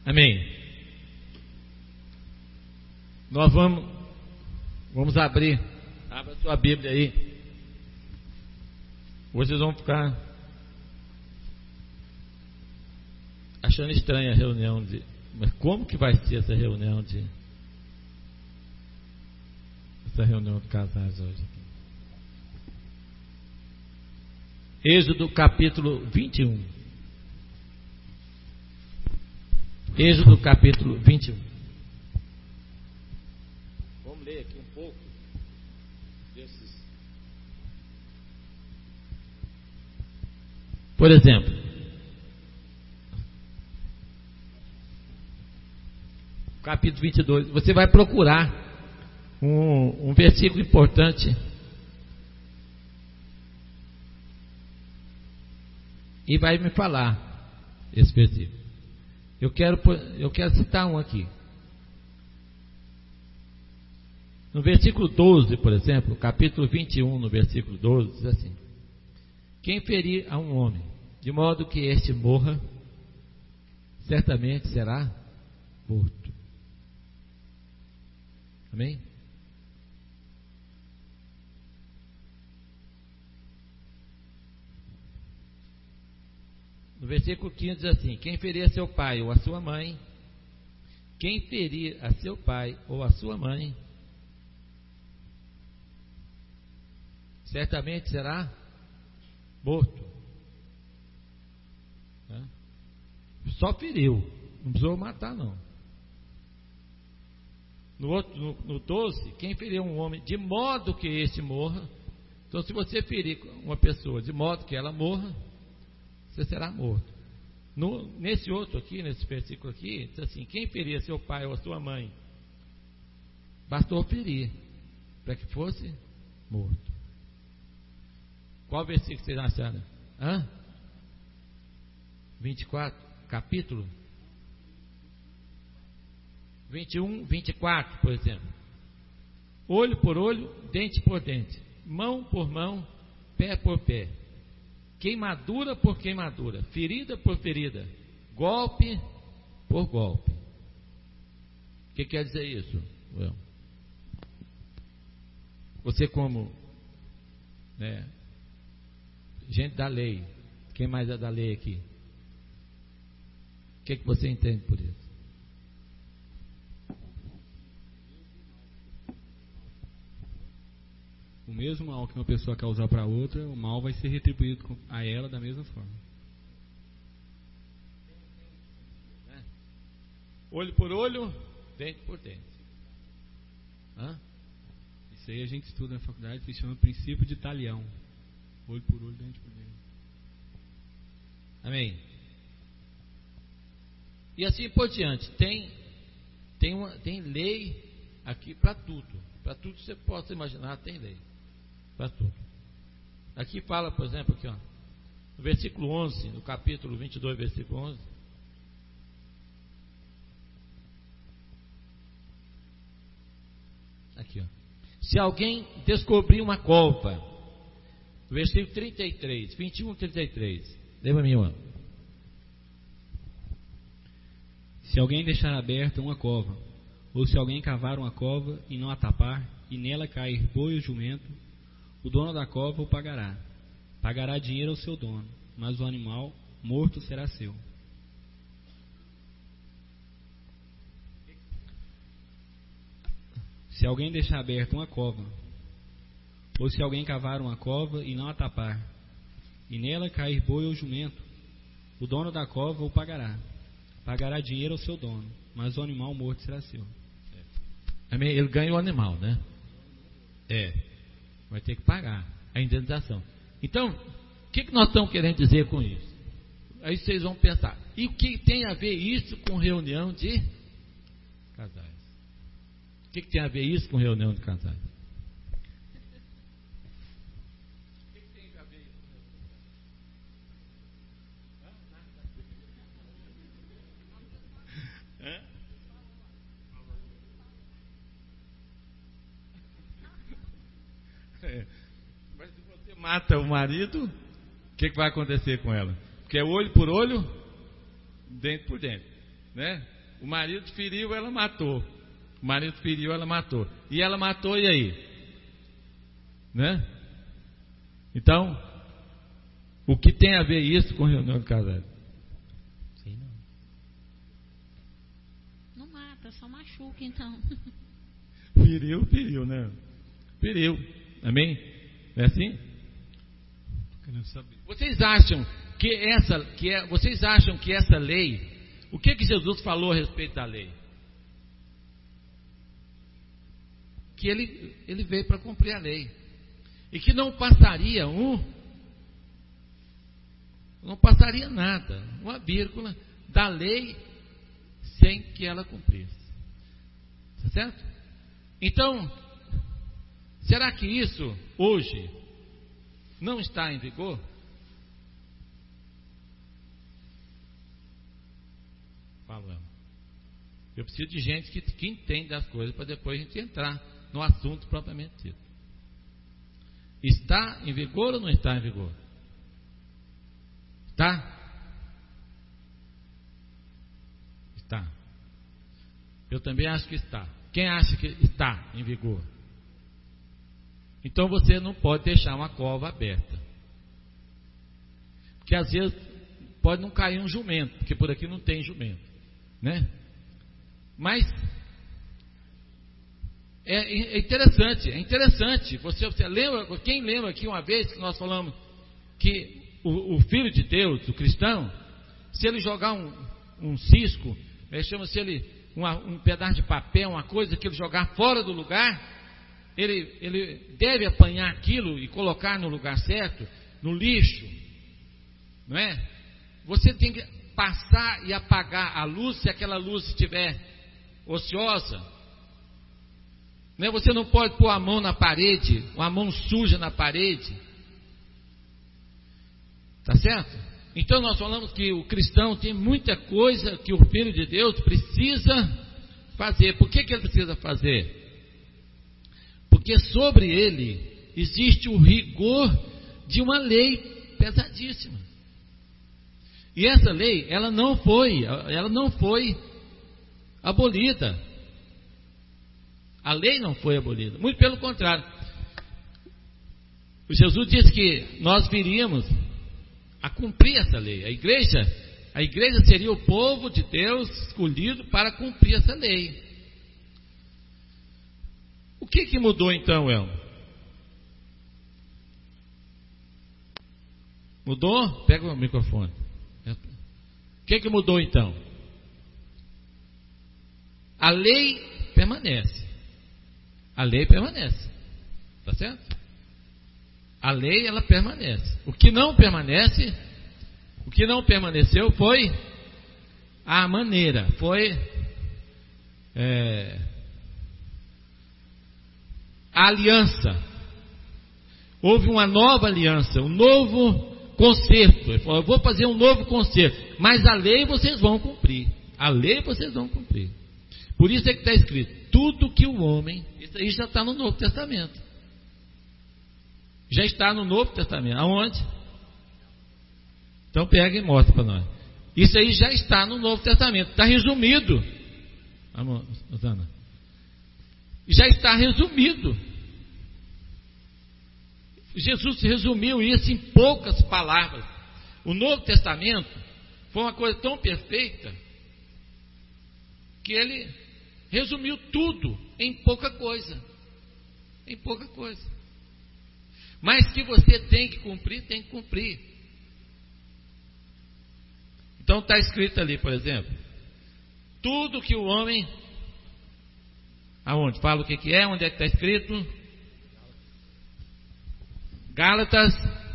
Amém. Nós vamos abrir. Abra sua Bíblia aí. Hoje vocês vão ficar achando estranha a reunião mas como que vai ser essa reunião de casais hoje aqui? Êxodo capítulo 21. Êxodo capítulo 21. Vamos ler aqui um pouco desses. Por exemplo, capítulo 22. Você vai procurar um versículo importante e vai me falar esse versículo. Eu quero citar um aqui. No versículo 12, por exemplo, capítulo 21, no versículo 12, diz assim: quem ferir a um homem, de modo que este morra, certamente será morto. Amém? No versículo 15 diz assim: quem ferir a seu pai ou a sua mãe, quem ferir a seu pai ou a sua mãe, certamente será morto. Só feriu, não precisou matar não. No 12, quem ferir um homem de modo que este morra. Então, se você ferir uma pessoa de modo que ela morra, você será morto. Nesse outro aqui, nesse versículo aqui, diz assim: quem ferir seu pai ou a sua mãe, bastou ferir para que fosse morto. Qual versículo vocês acharam? 24, capítulo 21, 24, por exemplo. Olho por olho, dente por dente, mão por mão, pé por pé, queimadura por queimadura, ferida por ferida, golpe por golpe. O que quer dizer isso? Você como gente da lei, quem mais é da lei aqui? O que você entende por isso? O mesmo mal que uma pessoa causar para outra, o mal vai ser retribuído a ela da mesma forma. Olho por olho, dente por dente. Isso aí a gente estuda na faculdade, se chama princípio de talião. Olho por olho, dente por dente. Amém. E assim por diante. Tem lei aqui para tudo. Para tudo que você possa imaginar, tem lei. Para tudo. Aqui fala, por exemplo, aqui, no versículo 11, no capítulo 22, versículo 11. Aqui, se alguém descobrir uma cova, versículo 33, 21, 33. Lembra mim, mano? Se alguém deixar aberta uma cova, ou se alguém cavar uma cova e não a tapar, e nela cair boi ou jumento, o dono da cova o pagará. Pagará dinheiro ao seu dono, mas o animal morto será seu. Se alguém deixar aberta uma cova, ou se alguém cavar uma cova e não a tapar, e nela cair boi ou jumento, o dono da cova o pagará. Pagará dinheiro ao seu dono, mas o animal morto será seu. Ele ganha o animal, né? Vai ter que pagar a indenização. Então, o que nós estamos querendo dizer com isso? Aí vocês vão pensar: e o que tem a ver isso com reunião de casais? O que tem a ver isso com reunião de casais? O que tem a ver isso? Mas se você mata o marido, o que vai acontecer com ela? Porque é olho por olho, dente por dente. né? O marido feriu, ela matou. O marido feriu, ela matou. E ela matou, e aí? Né? Então, o que tem a ver isso com reunião de casais? Sei Não mata, só machuca então. Feriu, né? Feriu. Amém? É assim? Querendo saber. Vocês acham que essa lei, o que Jesus falou a respeito da lei? Que ele veio para cumprir a lei. E que não passaria nada, uma vírgula da lei sem que ela cumprisse. Tá certo? Então, será que isso hoje não está em vigor? Falando. Eu preciso de gente que entende das coisas para depois a gente entrar no assunto propriamente dito. Está em vigor ou não está em vigor? Está? Está. Eu também acho que está. Quem acha que está em vigor? Então você não pode deixar uma cova aberta. Porque às vezes pode não cair um jumento, porque por aqui não tem jumento, né? Mas é interessante. Você lembra, quem lembra aqui uma vez que nós falamos que o Filho de Deus, o cristão, se ele jogar um cisco, chama-se ele um pedaço de papel, uma coisa que ele jogar fora do lugar, ele deve apanhar aquilo e colocar no lugar certo, no lixo, não é? Você tem que passar e apagar a luz se aquela luz estiver ociosa. Né? Você não pode pôr a mão na parede, uma mão suja na parede. Tá certo? Então nós falamos que o cristão tem muita coisa que o Filho de Deus precisa fazer. Por que ele precisa fazer? Porque sobre ele existe o rigor de uma lei pesadíssima. E essa lei, ela não foi abolida. A lei não foi abolida, muito pelo contrário. Jesus disse que nós viríamos a cumprir essa lei. A igreja seria o povo de Deus escolhido para cumprir essa lei. O que mudou então, Elmo? Mudou? Pega o microfone. O que mudou então? A lei permanece. A lei permanece. Tá certo? A lei, ela permanece. O que não permaneceu foi a maneira, foi a aliança. Houve uma nova aliança, um novo concerto. Ele falou: eu vou fazer um novo concerto, mas a lei vocês vão cumprir. A lei vocês vão cumprir. Por isso é que está escrito: tudo que o homem. Isso aí já está no Novo Testamento. Já está no Novo Testamento. Aonde? Então pega e mostra para nós. Isso aí já está no Novo Testamento. Está resumido. Vamos, Rosana. Já está resumido. Jesus resumiu isso em poucas palavras. O Novo Testamento foi uma coisa tão perfeita que ele resumiu tudo em pouca coisa. Em pouca coisa. Mas que você tem que cumprir. Então está escrito ali, por exemplo, tudo que o homem, aonde? Fala o que é, onde é que está escrito? Gálatas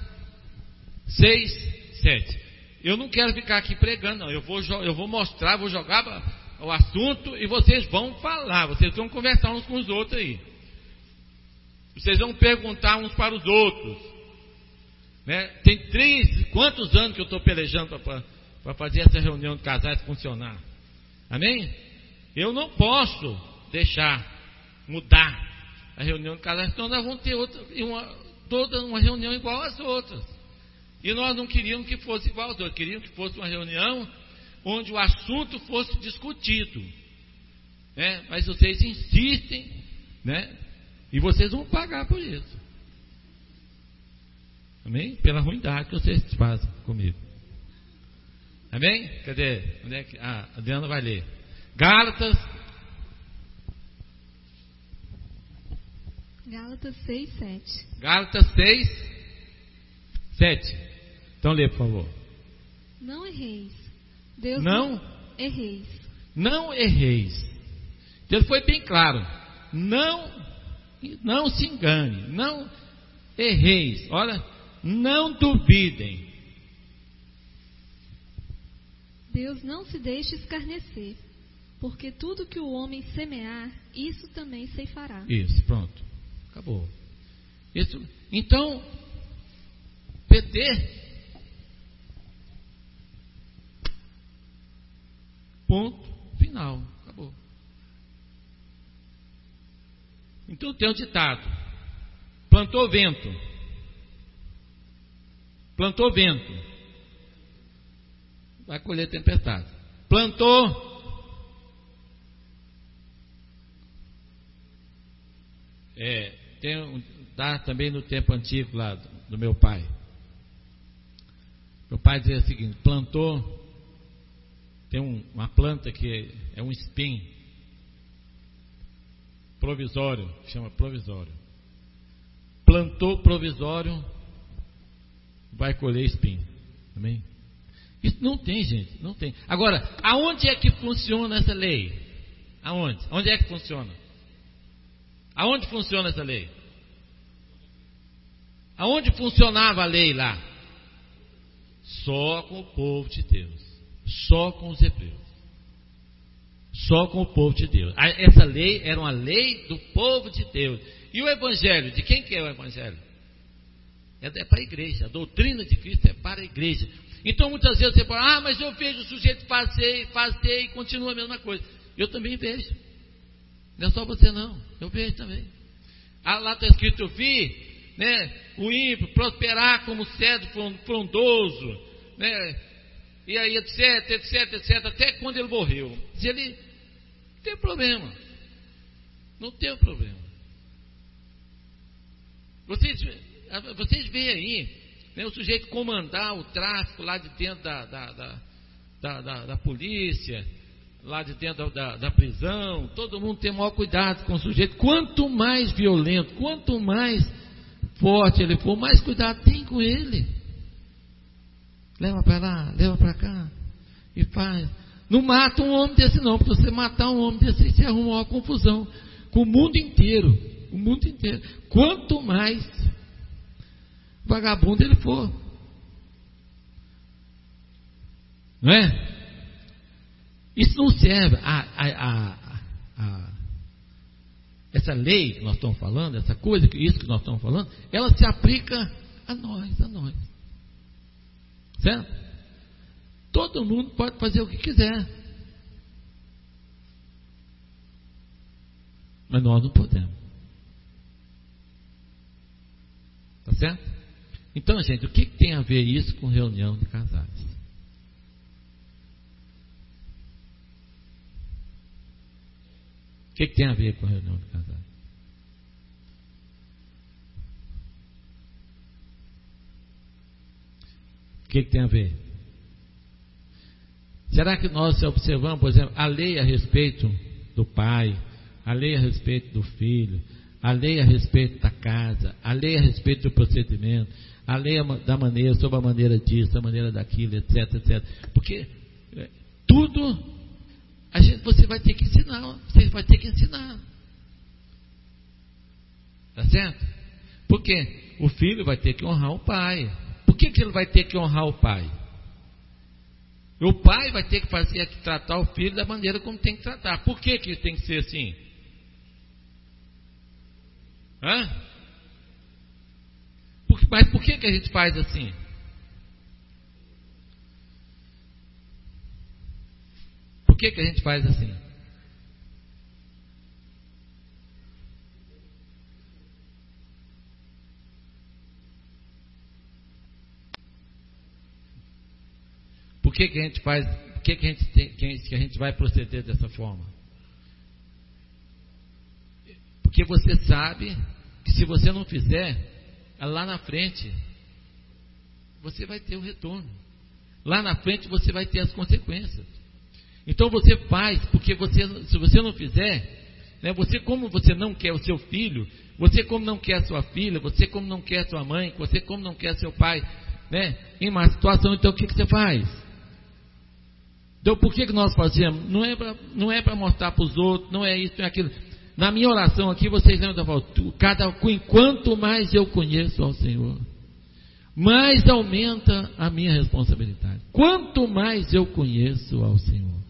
6, 7. Eu não quero ficar aqui pregando, não. Eu vou mostrar, vou jogar o assunto e vocês vão falar, vocês vão conversar uns com os outros aí. Vocês vão perguntar uns para os outros. Né? Tem quantos anos que eu estou pelejando para fazer essa reunião de casais funcionar? Amém? Eu não posso deixar mudar a reunião de casais, senão nós vamos ter toda uma reunião igual às outras. E nós não queríamos que fosse igual às outras, queríamos que fosse uma reunião onde o assunto fosse discutido, né? Mas vocês insistem, né? E vocês vão pagar por isso. Amém? Pela ruindade que vocês fazem comigo. Amém? Cadê? Onde é que... a Adriana vai ler. Gálatas 6, 7. Gálatas 6, 7. Então lê, por favor. Não erreis. Deus Não erreis. Não erreis. Deus foi bem claro. Não se engane. Não erreis. Olha, não duvidem. Deus não se deixe escarnecer, porque tudo que o homem semear, isso também ceifará. Isso, pronto. Acabou. Isso, então, PT. Ponto final. Acabou. Então tem um ditado: plantou vento. Plantou vento, vai colher tempestade. Plantou tá também no tempo antigo lá do meu pai. Meu pai dizia o seguinte: plantou, tem uma planta que é um espinho provisório, chama provisório. Plantou provisório, vai colher espinho. Amém? Isso não tem, gente, não tem. Agora, aonde é que funciona essa lei? Aonde? Onde é que funciona? Aonde funciona essa lei? Aonde funcionava a lei lá? Só com o povo de Deus. Só com os hebreus. Só com o povo de Deus. Essa lei era uma lei do povo de Deus. E o evangelho, de quem que é o evangelho? É para a igreja. A doutrina de Cristo é para a igreja. Então muitas vezes você fala: mas eu vejo o sujeito fazer e continua a mesma coisa. Eu também vejo. Não é só você não, eu vejo também. Lá está escrito: eu vi, né, o ímpio prosperar como cedro frondoso, né, e aí etc, até quando ele morreu. Se ele não tem problema, não tem problema. Vocês veem aí, né, o sujeito comandar o tráfico lá de dentro da polícia, lá de dentro da prisão. Todo mundo tem o maior cuidado com o sujeito. Quanto mais violento, quanto mais forte ele for, mais cuidado tem com ele. Leva para lá, leva para cá e faz. Não mata um homem desse não, porque se você matar um homem desse, você arruma uma confusão com o mundo inteiro. O mundo inteiro. Quanto mais vagabundo ele for, não é? Isso não serve. Essa lei que nós estamos falando, essa coisa, isso que nós estamos falando, ela se aplica a nós. Certo? Todo mundo pode fazer o que quiser, mas nós não podemos. Tá certo? Então, gente, o que tem a ver isso com reunião de casais? O que tem a ver com reunião de casais? O que tem a ver? Será que nós observamos, por exemplo, a lei a respeito do pai, a lei a respeito do filho, a lei a respeito da casa, a lei a respeito do procedimento, a lei da maneira, sobre a maneira disso, a maneira daquilo, etc. Porque tudo você vai ter que ensinar. Tá certo? Porque o filho vai ter que honrar o pai. Por que ele vai ter que honrar o pai? O pai vai ter que tratar o filho da maneira como tem que tratar. Por que tem que ser assim? Mas por que a gente faz assim? Por que a gente faz assim? Por que a gente faz? Por que a gente vai proceder dessa forma? Porque você sabe que se você não fizer, lá na frente você vai ter o retorno. Lá na frente você vai ter as consequências. Então você faz, porque se você não fizer, né, como você não quer o seu filho, você como não quer a sua filha, você como não quer a sua mãe, você como não quer seu pai, né, em uma situação, então o que você faz? Então por que nós fazemos? Não é para mostrar para os outros, não é isso, não é aquilo. Na minha oração aqui, vocês lembram da enquanto mais eu conheço ao Senhor, mais aumenta a minha responsabilidade. Quanto mais eu conheço ao Senhor.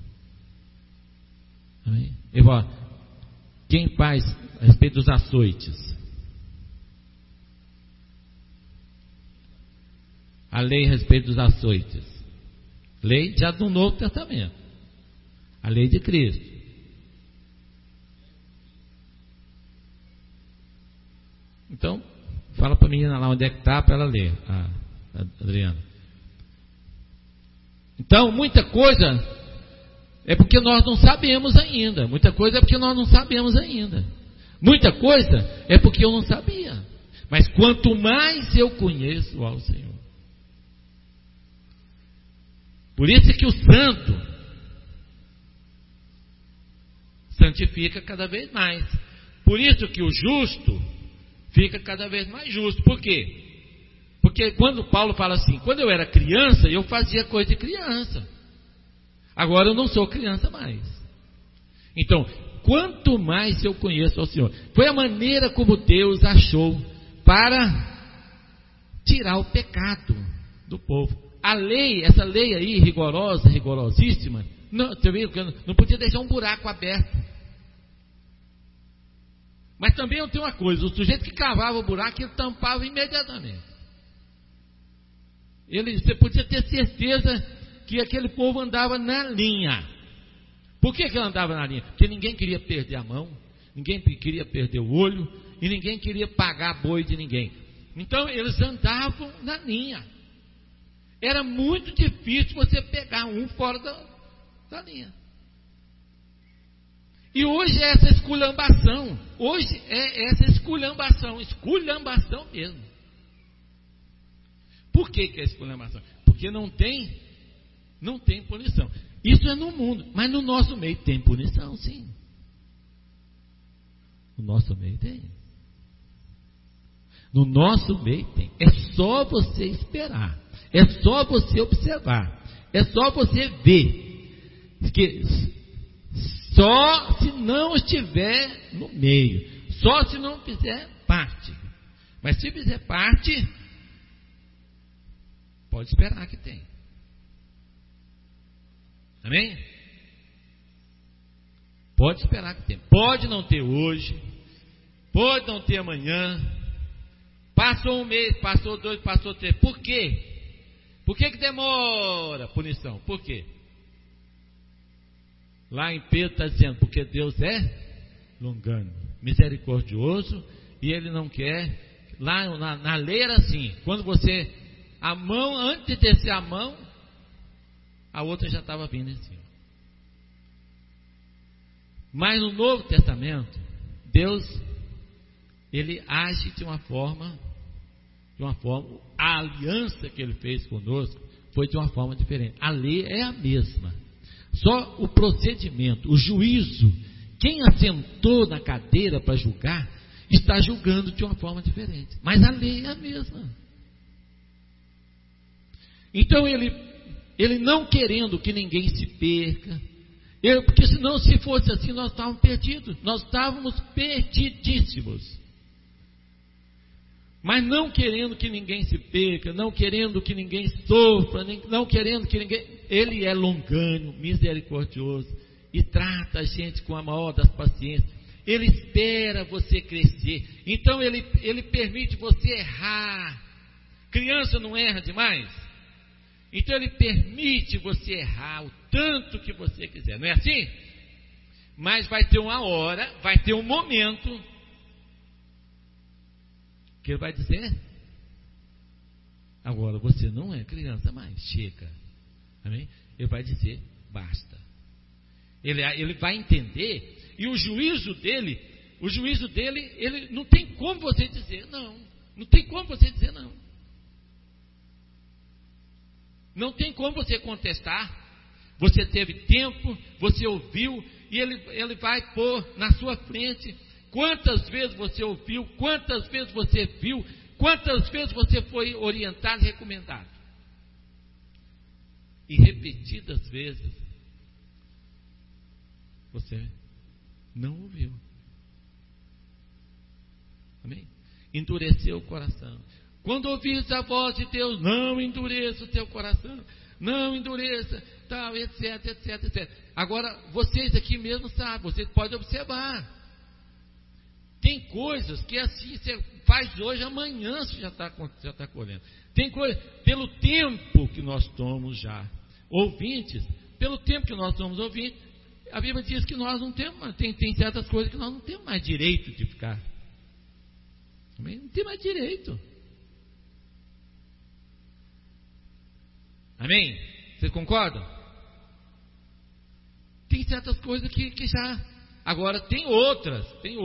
Amém? Quem faz a respeito dos açoites? A lei a respeito dos açoites. Lei já do Novo Testamento. A lei de Cristo. Então, fala para a menina lá onde é que está para ela ler, a Adriana. Então, muita coisa é porque nós não sabemos ainda. Muita coisa é porque nós não sabemos ainda. Muita coisa é porque eu não sabia. Mas quanto mais eu conheço ao Senhor. Por isso que o santo santifica cada vez mais. Por isso que o justo fica cada vez mais justo. Por quê? Porque quando Paulo fala assim, quando eu era criança, eu fazia coisa de criança. Agora eu não sou criança mais. Então, quanto mais eu conheço ao Senhor. Foi a maneira como Deus achou para tirar o pecado do povo. A lei, essa lei aí, rigorosíssima, não podia deixar um buraco aberto. Mas também eu tenho uma coisa, o sujeito que cavava o buraco, ele tampava imediatamente. Você podia ter certeza que aquele povo andava na linha. Por que ele andava na linha? Porque ninguém queria perder a mão, ninguém queria perder o olho, e ninguém queria pagar boi de ninguém. Então eles andavam na linha. Era muito difícil você pegar um fora da linha. E hoje é essa esculhambação. Hoje é essa esculhambação mesmo. Por que é esculhambação? Porque não tem punição. Isso é no mundo, mas no nosso meio tem punição, sim. No nosso meio tem. No nosso meio tem. É só você esperar. É só você observar. É só você ver. Que só se não estiver no meio. Só se não fizer parte. Mas se fizer parte, pode esperar que tem. Amém? Pode esperar que tem. Pode não ter hoje. Pode não ter amanhã. Passou um mês, passou dois, passou três. Por quê? Por que demora a punição? Por quê? Lá em Pedro está dizendo, porque Deus é longânimo, misericordioso, e Ele não quer. Lá na lei era assim, quando você, a mão, antes de descer a mão, a outra já estava vindo em cima. Mas no Novo Testamento, Deus, Ele age de uma forma, a aliança que Ele fez conosco foi de uma forma diferente. A lei é a mesma, só o procedimento, o juízo, quem assentou na cadeira para julgar, está julgando de uma forma diferente, mas a lei é a mesma. Então ele não querendo que ninguém se perca, porque senão, se fosse assim, nós estávamos perdidos, nós estávamos perdidíssimos. Mas não querendo que ninguém se perca, não querendo que ninguém sofra, não querendo que ninguém. Ele é longânimo, misericordioso e trata a gente com a maior das paciências. Ele espera você crescer. Então ele permite você errar. Criança não erra demais? Então ele permite você errar o tanto que você quiser. Não é assim? Mas vai ter uma hora, vai ter um momento que ele vai dizer: agora você não é criança mais, chega. Amém? Ele vai dizer: basta. Ele vai entender, e o juízo dele, ele não tem como você dizer não. Não tem como você dizer não. Não tem como você contestar. Você teve tempo, você ouviu, e ele vai pôr na sua frente quantas vezes você ouviu, quantas vezes você viu, quantas vezes você foi orientado e recomendado. E repetidas vezes você não ouviu. Amém? Endureceu o coração. Quando ouvires a voz de Deus, não endureça o teu coração. Não endureça, tal, etc, etc, etc. Agora, vocês aqui mesmo sabem, vocês podem observar. Tem coisas que assim, você faz hoje, amanhã você já está colhendo. Tem coisas, pelo tempo que nós somos já ouvintes, pelo tempo que nós somos ouvintes, a Bíblia diz que nós não temos, tem certas coisas que nós não temos mais direito de ficar. Não tem mais direito. Amém? Vocês concordam? Tem certas coisas que já. Agora tem outras.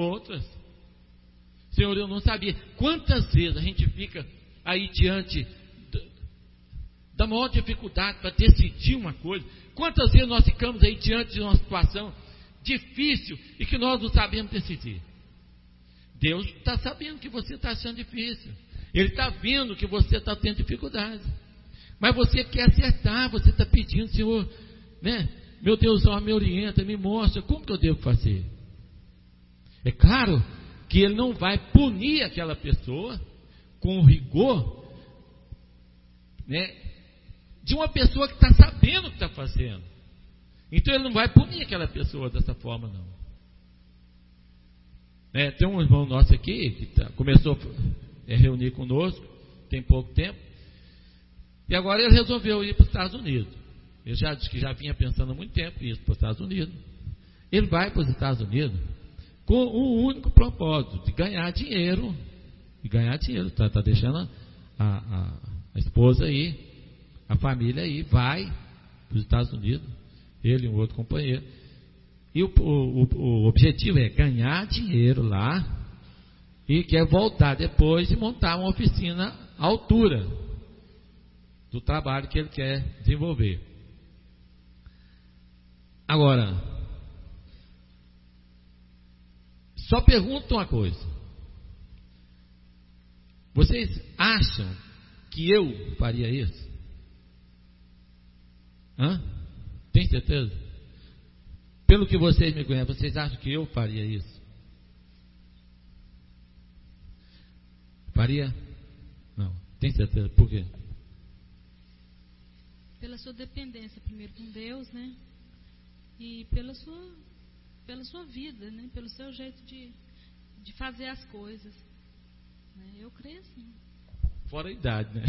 Senhor, eu não sabia. Quantas vezes a gente fica aí diante da maior dificuldade para decidir uma coisa? Quantas vezes nós ficamos aí diante de uma situação difícil e que nós não sabemos decidir? Deus está sabendo que você está achando difícil. Ele está vendo que você está tendo dificuldade. Mas você quer acertar, você está pedindo, Senhor, né? Meu Deus, ó, me orienta, me mostra como que eu devo fazer. É claro que Ele não vai punir aquela pessoa com o rigor, né, de uma pessoa que está sabendo o que está fazendo. Então Ele não vai punir aquela pessoa dessa forma, não. Tem um irmão nosso aqui que começou a reunir conosco, tem pouco tempo, e agora ele resolveu ir para os Estados Unidos. Ele já disse que já vinha pensando há muito tempo em ir para os Estados Unidos. Ele vai para os Estados Unidos com um único propósito, de ganhar dinheiro. Está deixando a esposa aí, a família aí, vai para os Estados Unidos, ele e um outro companheiro. E o objetivo é ganhar dinheiro lá e quer voltar depois e montar uma oficina à altura do trabalho que ele quer desenvolver. Agora, só pergunto uma coisa: vocês acham que eu faria isso? Tem certeza? Pelo que vocês me conhecem, vocês acham que eu faria isso? Faria? Não. Tem certeza? Por quê? Pela sua dependência, primeiro com Deus, né? E pela sua vida, né? Pelo seu jeito de fazer as coisas. Né? Eu creio assim. Fora a idade, né?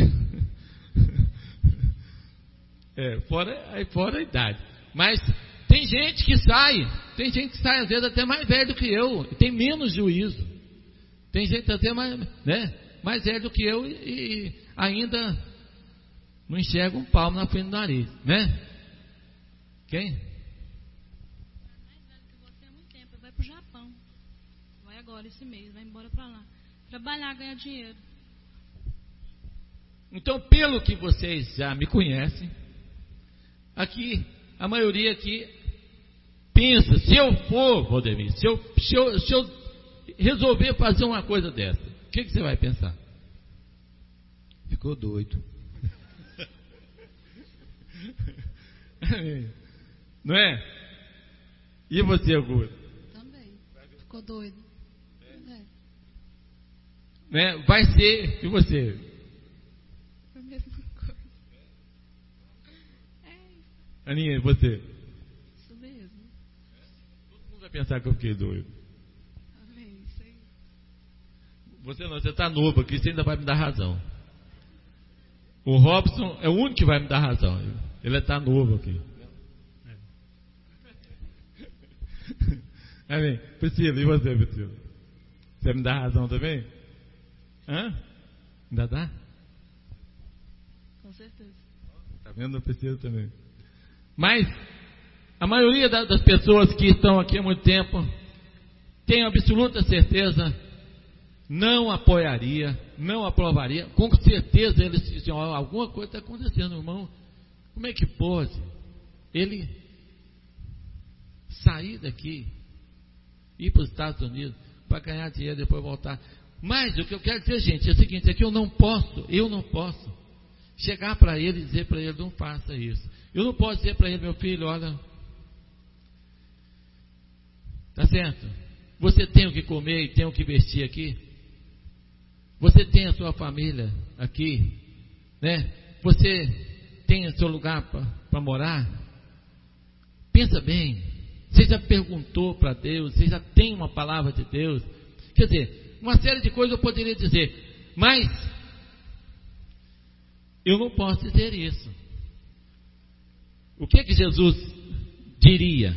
Fora a idade. Mas tem gente que sai às vezes até mais velho do que eu, e tem menos juízo. Tem gente até mais velho do que eu e ainda não enxerga um palmo na frente do nariz, né? Quem? Mais velho que você há muito tempo, vai para o Japão. Vai agora esse mês, vai embora para lá. Trabalhar, ganhar dinheiro. Então, pelo que vocês já me conhecem, aqui, a maioria aqui pensa, se eu for, Valdemir, se eu resolver fazer uma coisa dessa, o que você vai pensar? Ficou doido. Não é? E você, Augusto? Também. Ficou doido. Né? Vai ser, e você? A mesma coisa. Aninha, e você? Isso mesmo. Todo mundo vai pensar que eu fiquei doido. Amém. Isso aí. Você não, você está novo aqui, você ainda vai me dar razão. O Robson é o único que vai me dar razão. Ele está novo aqui. Amém. Priscila, e você, Priscila? Você me dá razão também? Ainda dá? Com certeza. Está vendo a Priscila também. Mas A maioria das pessoas que estão aqui há muito tempo tem absoluta certeza, não apoiaria, não aprovaria. Com certeza eles diziam: alguma coisa está acontecendo, irmão. Como é que pode ele sair daqui, ir para os Estados Unidos para ganhar dinheiro e depois voltar? Mas o que eu quero dizer, gente, é o seguinte: é que eu não posso chegar para ele e dizer para ele: não faça isso. Eu não posso dizer para ele: meu filho, olha, tá certo, você tem o que comer e tem o que vestir aqui, você tem a sua família aqui, né? Você tem o seu lugar para morar. Pensa bem, você já perguntou para Deus, você já tem uma palavra de Deus. Quer dizer, uma série de coisas eu poderia dizer, mas eu não posso dizer isso. O que Jesus diria?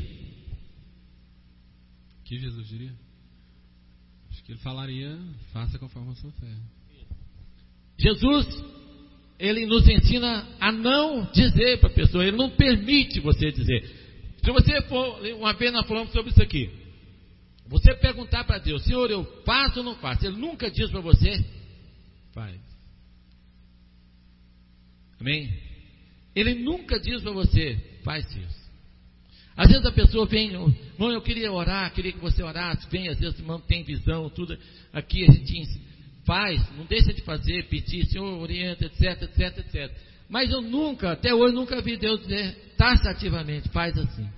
O que Jesus diria? Acho que ele falaria: faça conforme a sua fé. Jesus, ele nos ensina a não dizer para a pessoa, ele não permite você dizer. Se você for, uma vez nós falamos sobre isso aqui, você perguntar para Deus: Senhor, eu faço ou não faço? Ele nunca diz para você: faz. Amém? Ele nunca diz para você: faz isso. Às vezes a pessoa vem: irmão, eu queria orar, queria que você orasse. Vem, às vezes, irmão, tem visão, tudo aqui a gente faz, não deixa de fazer, pedir: Senhor, orienta, etc, etc, etc. Mas eu nunca, até hoje, nunca vi Deus dizer taxativamente: faz assim.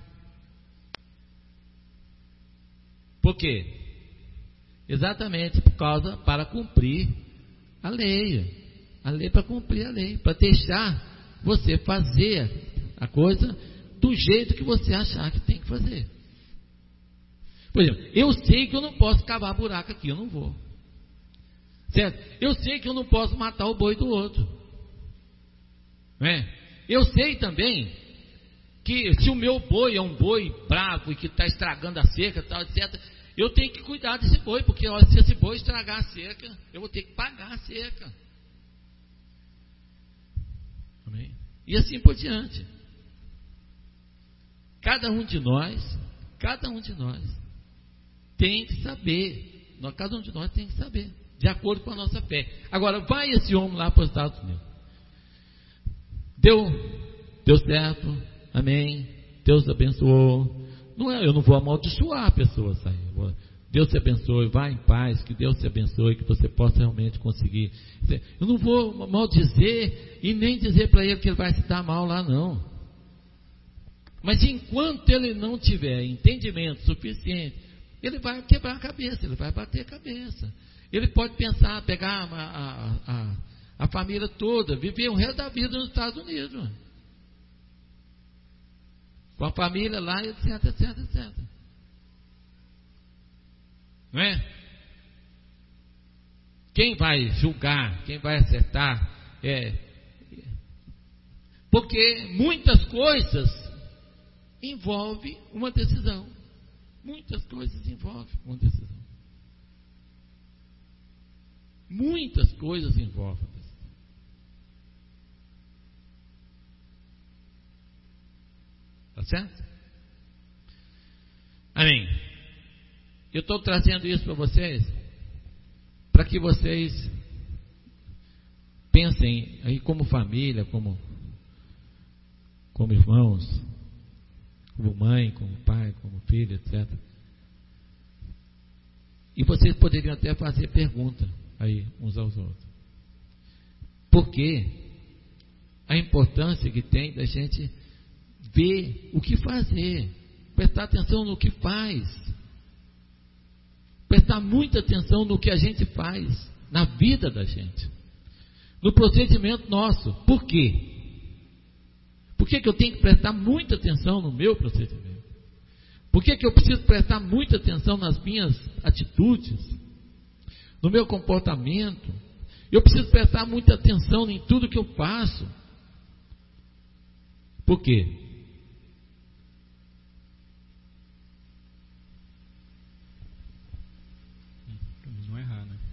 Por quê? Exatamente por causa, para cumprir a lei. A lei para cumprir a lei, para deixar você fazer a coisa do jeito que você achar que tem que fazer. Por exemplo, eu sei que eu não posso cavar buraco aqui, eu não vou. Certo? Eu sei que eu não posso matar o boi do outro. Não é? Eu sei também que se o meu boi é um boi bravo e que está estragando a cerca, tal, etc., eu tenho que cuidar desse boi, porque ó, se esse boi estragar a cerca, eu vou ter que pagar a cerca. Amém? E assim por diante. Cada um de nós tem que saber. Cada um de nós tem que saber, de acordo com a nossa fé. Agora, vai esse homem lá para os Estados Unidos. Deu certo, amém. Deus abençoou. Não é, eu não vou amaldiçoar a pessoa sair. Deus te abençoe, vá em paz, que Deus te abençoe, que você possa realmente conseguir. Eu não vou maldizer e nem dizer para ele que ele vai se dar mal lá, não. Mas enquanto ele não tiver entendimento suficiente, ele vai quebrar a cabeça, ele vai bater a cabeça. Ele pode pensar, pegar a família toda, viver o resto da vida nos Estados Unidos, com a família lá, etc, etc, etc. Não é? Quem vai julgar, quem vai acertar, porque muitas coisas envolvem uma decisão. Muitas coisas envolvem uma decisão. Muitas coisas envolvem a decisão. Tá certo? Amém. Eu estou trazendo isso para vocês, para que vocês pensem aí como família, como irmãos, como mãe, como pai, como filho, etc. E vocês poderiam até fazer pergunta aí uns aos outros. Por quê? A importância que tem da gente ver o que fazer, prestar atenção no que faz, prestar muita atenção no que a gente faz na vida da gente, no procedimento nosso. Por quê? Por que eu tenho que prestar muita atenção no meu procedimento? Por que eu preciso prestar muita atenção nas minhas atitudes, no meu comportamento? Eu preciso prestar muita atenção em tudo que eu faço. Por quê? Não errar, né?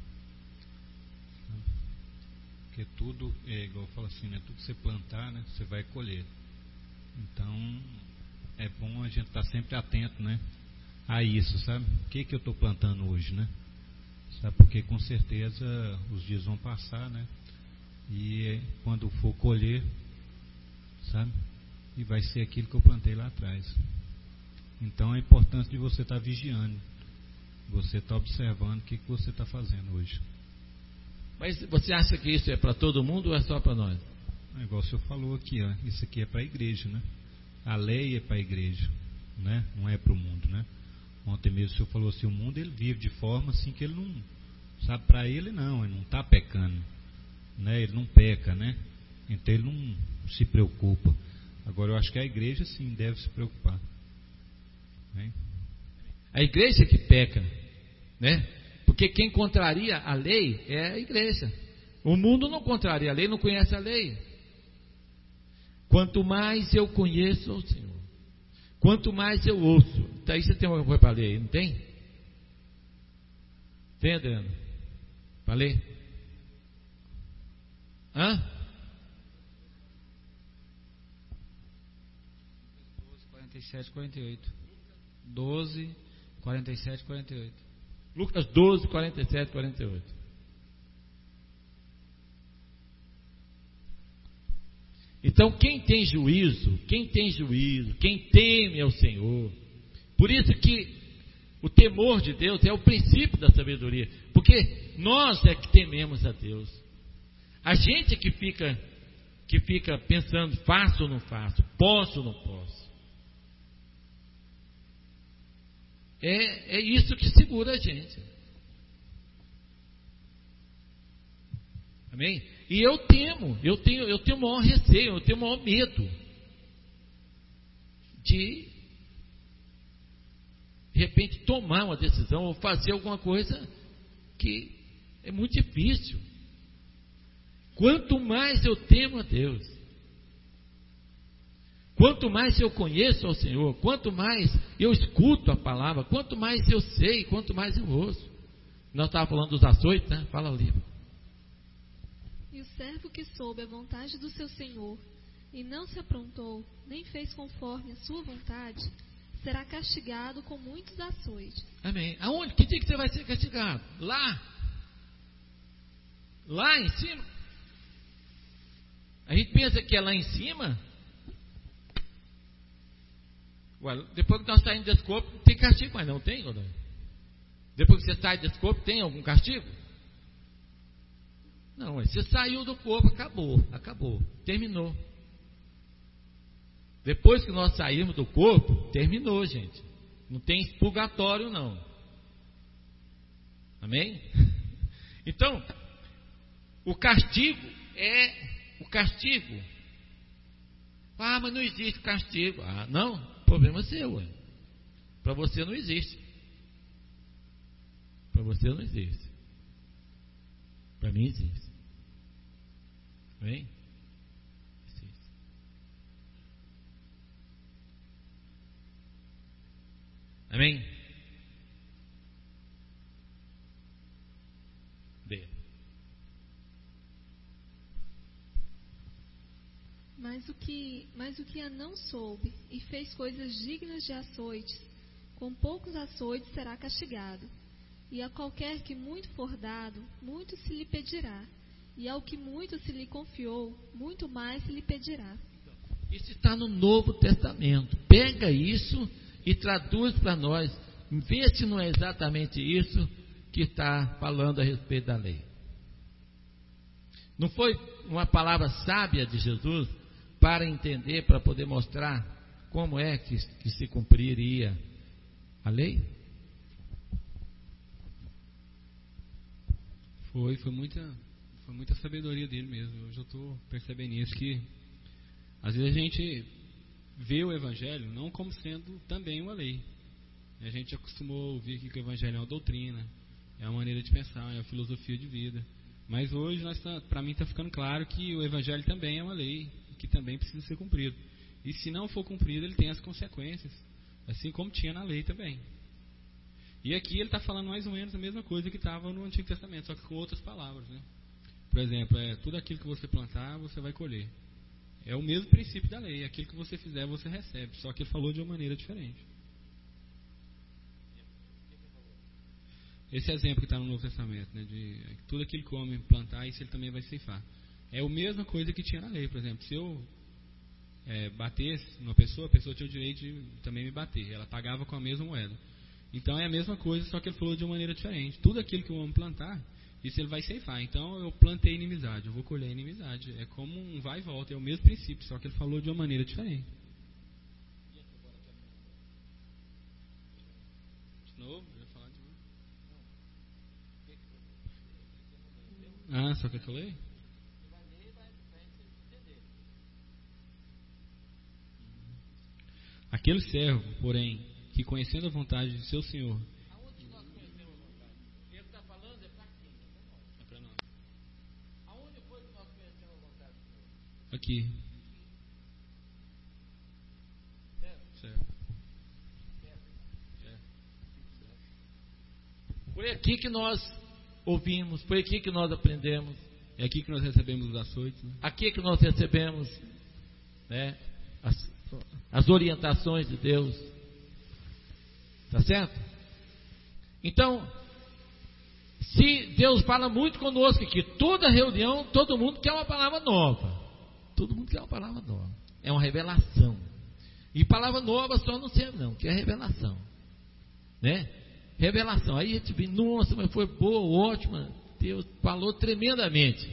Porque tudo, igual eu falo assim, né? Tudo que você plantar, né? Você vai colher. Então, é bom a gente estar sempre atento, né, a isso, sabe? O que eu estou plantando hoje, né? Sabe? Porque com certeza os dias vão passar, né? E quando for colher, sabe? E vai ser aquilo que eu plantei lá atrás. Então é importante de você estar vigiando, você estar observando o que você está fazendo hoje. Mas você acha que isso é para todo mundo ou é só para nós? É igual o senhor falou aqui, ó, isso aqui é para a igreja, né? A lei é para a igreja, né? Não é para o mundo, né? Ontem mesmo o senhor falou assim, o mundo ele vive de forma assim que ele não, sabe, para ele não está pecando, né? Ele não peca, né? Então ele não se preocupa. Agora eu acho que a igreja sim deve se preocupar, né? A igreja que peca, né? Porque quem contraria a lei é a igreja. O mundo não contraria a lei, não conhece a lei. Quanto mais eu conheço o Senhor, quanto mais eu ouço. Daí você tem uma coisa para ler aí, não tem? Tem, Adriano? Para ler? Hã? 47, 48. 12, 47, 48. Lucas 12, 47, 48. Então, quem tem juízo, quem teme ao Senhor, por isso que o temor de Deus é o princípio da sabedoria, porque nós é que tememos a Deus. A gente que fica pensando, faço ou não faço, posso ou não posso. É isso que segura a gente. Amém? E eu tenho o maior receio, eu tenho o maior medo de repente tomar uma decisão ou fazer alguma coisa que é muito difícil. Quanto mais eu temo a Deus, quanto mais eu conheço ao Senhor, quanto mais eu escuto a palavra, quanto mais eu sei, quanto mais eu ouço. Nós estávamos falando dos açoites, né? Fala o livro. E o servo que soube a vontade do seu senhor, e não se aprontou, nem fez conforme a sua vontade, será castigado com muitos açoites. Amém. Aonde? Que dia que você vai ser castigado? Lá? Lá em cima? A gente pensa que é lá em cima. Ué, depois que nós saímos desse corpo, não tem castigo mais não, tem, Godão? Depois que você sai desse corpo, tem algum castigo? Não, você saiu do corpo, acabou, terminou. Depois que nós saímos do corpo, terminou, gente. Não tem expurgatório, não. Amém? Então, o castigo é o castigo. Ah, mas não existe castigo. Ah, não, problema seu. Para você não existe. Para você não existe. Para mim existe. Amém? Existe. Amém? B. Mas o que a não soube e fez coisas dignas de açoites, com poucos açoites será castigado. E a qualquer que muito for dado, muito se lhe pedirá. E ao que muito se lhe confiou, muito mais se lhe pedirá. Isso está no Novo Testamento. Pega isso e traduz para nós. Vê se não é exatamente isso que está falando a respeito da lei. Não foi uma palavra sábia de Jesus para entender, para poder mostrar como é que se cumpriria a lei? Foi muita sabedoria dele mesmo. Eu já estou percebendo isso, que às vezes a gente vê o Evangelho não como sendo também uma lei. A gente acostumou a ouvir que o Evangelho é uma doutrina, é uma maneira de pensar, é uma filosofia de vida. Mas hoje, para mim, está ficando claro que o Evangelho também é uma lei, que também precisa ser cumprido. E se não for cumprido, ele tem as consequências, assim como tinha na lei também. E aqui ele está falando mais ou menos a mesma coisa que estava no Antigo Testamento, só que com outras palavras, né? Por exemplo, tudo aquilo que você plantar, você vai colher. É o mesmo princípio da lei. Aquilo que você fizer, você recebe. Só que ele falou de uma maneira diferente. Esse exemplo que está no Novo Testamento, né, de tudo aquilo que o homem plantar, isso ele também vai ceifar. É a mesma coisa que tinha na lei. Por exemplo, se eu batesse numa pessoa, a pessoa tinha o direito de também me bater. Ela pagava com a mesma moeda. Então é a mesma coisa, só que ele falou de uma maneira diferente. Tudo aquilo que o homem plantar, isso ele vai ceifar. Então eu plantei inimizade, eu vou colher inimizade. É como um vai e volta, é o mesmo princípio, só que ele falou de uma maneira diferente. De novo? Eu ia falar de novo. Ah, só que eu leio? Aquele servo, porém, que conhecendo a vontade de seu senhor. Aonde nós conhecemos a vontade? Ele está falando é para quem? É para nós. Aonde foi que nós conhecemos a vontade do Senhor? Aqui. Certo. Foi aqui que nós ouvimos, foi aqui que nós aprendemos. É aqui que nós recebemos os açoites. Né? Aqui que nós recebemos, né, as orientações de Deus. Tá certo? Então, se Deus fala muito conosco aqui, toda reunião, todo mundo quer uma palavra nova. Todo mundo quer uma palavra nova. É uma revelação. E palavra nova só não serve não, que é revelação. Né? Revelação. Aí a gente vê, nossa, mas foi boa, ótima. Deus falou tremendamente.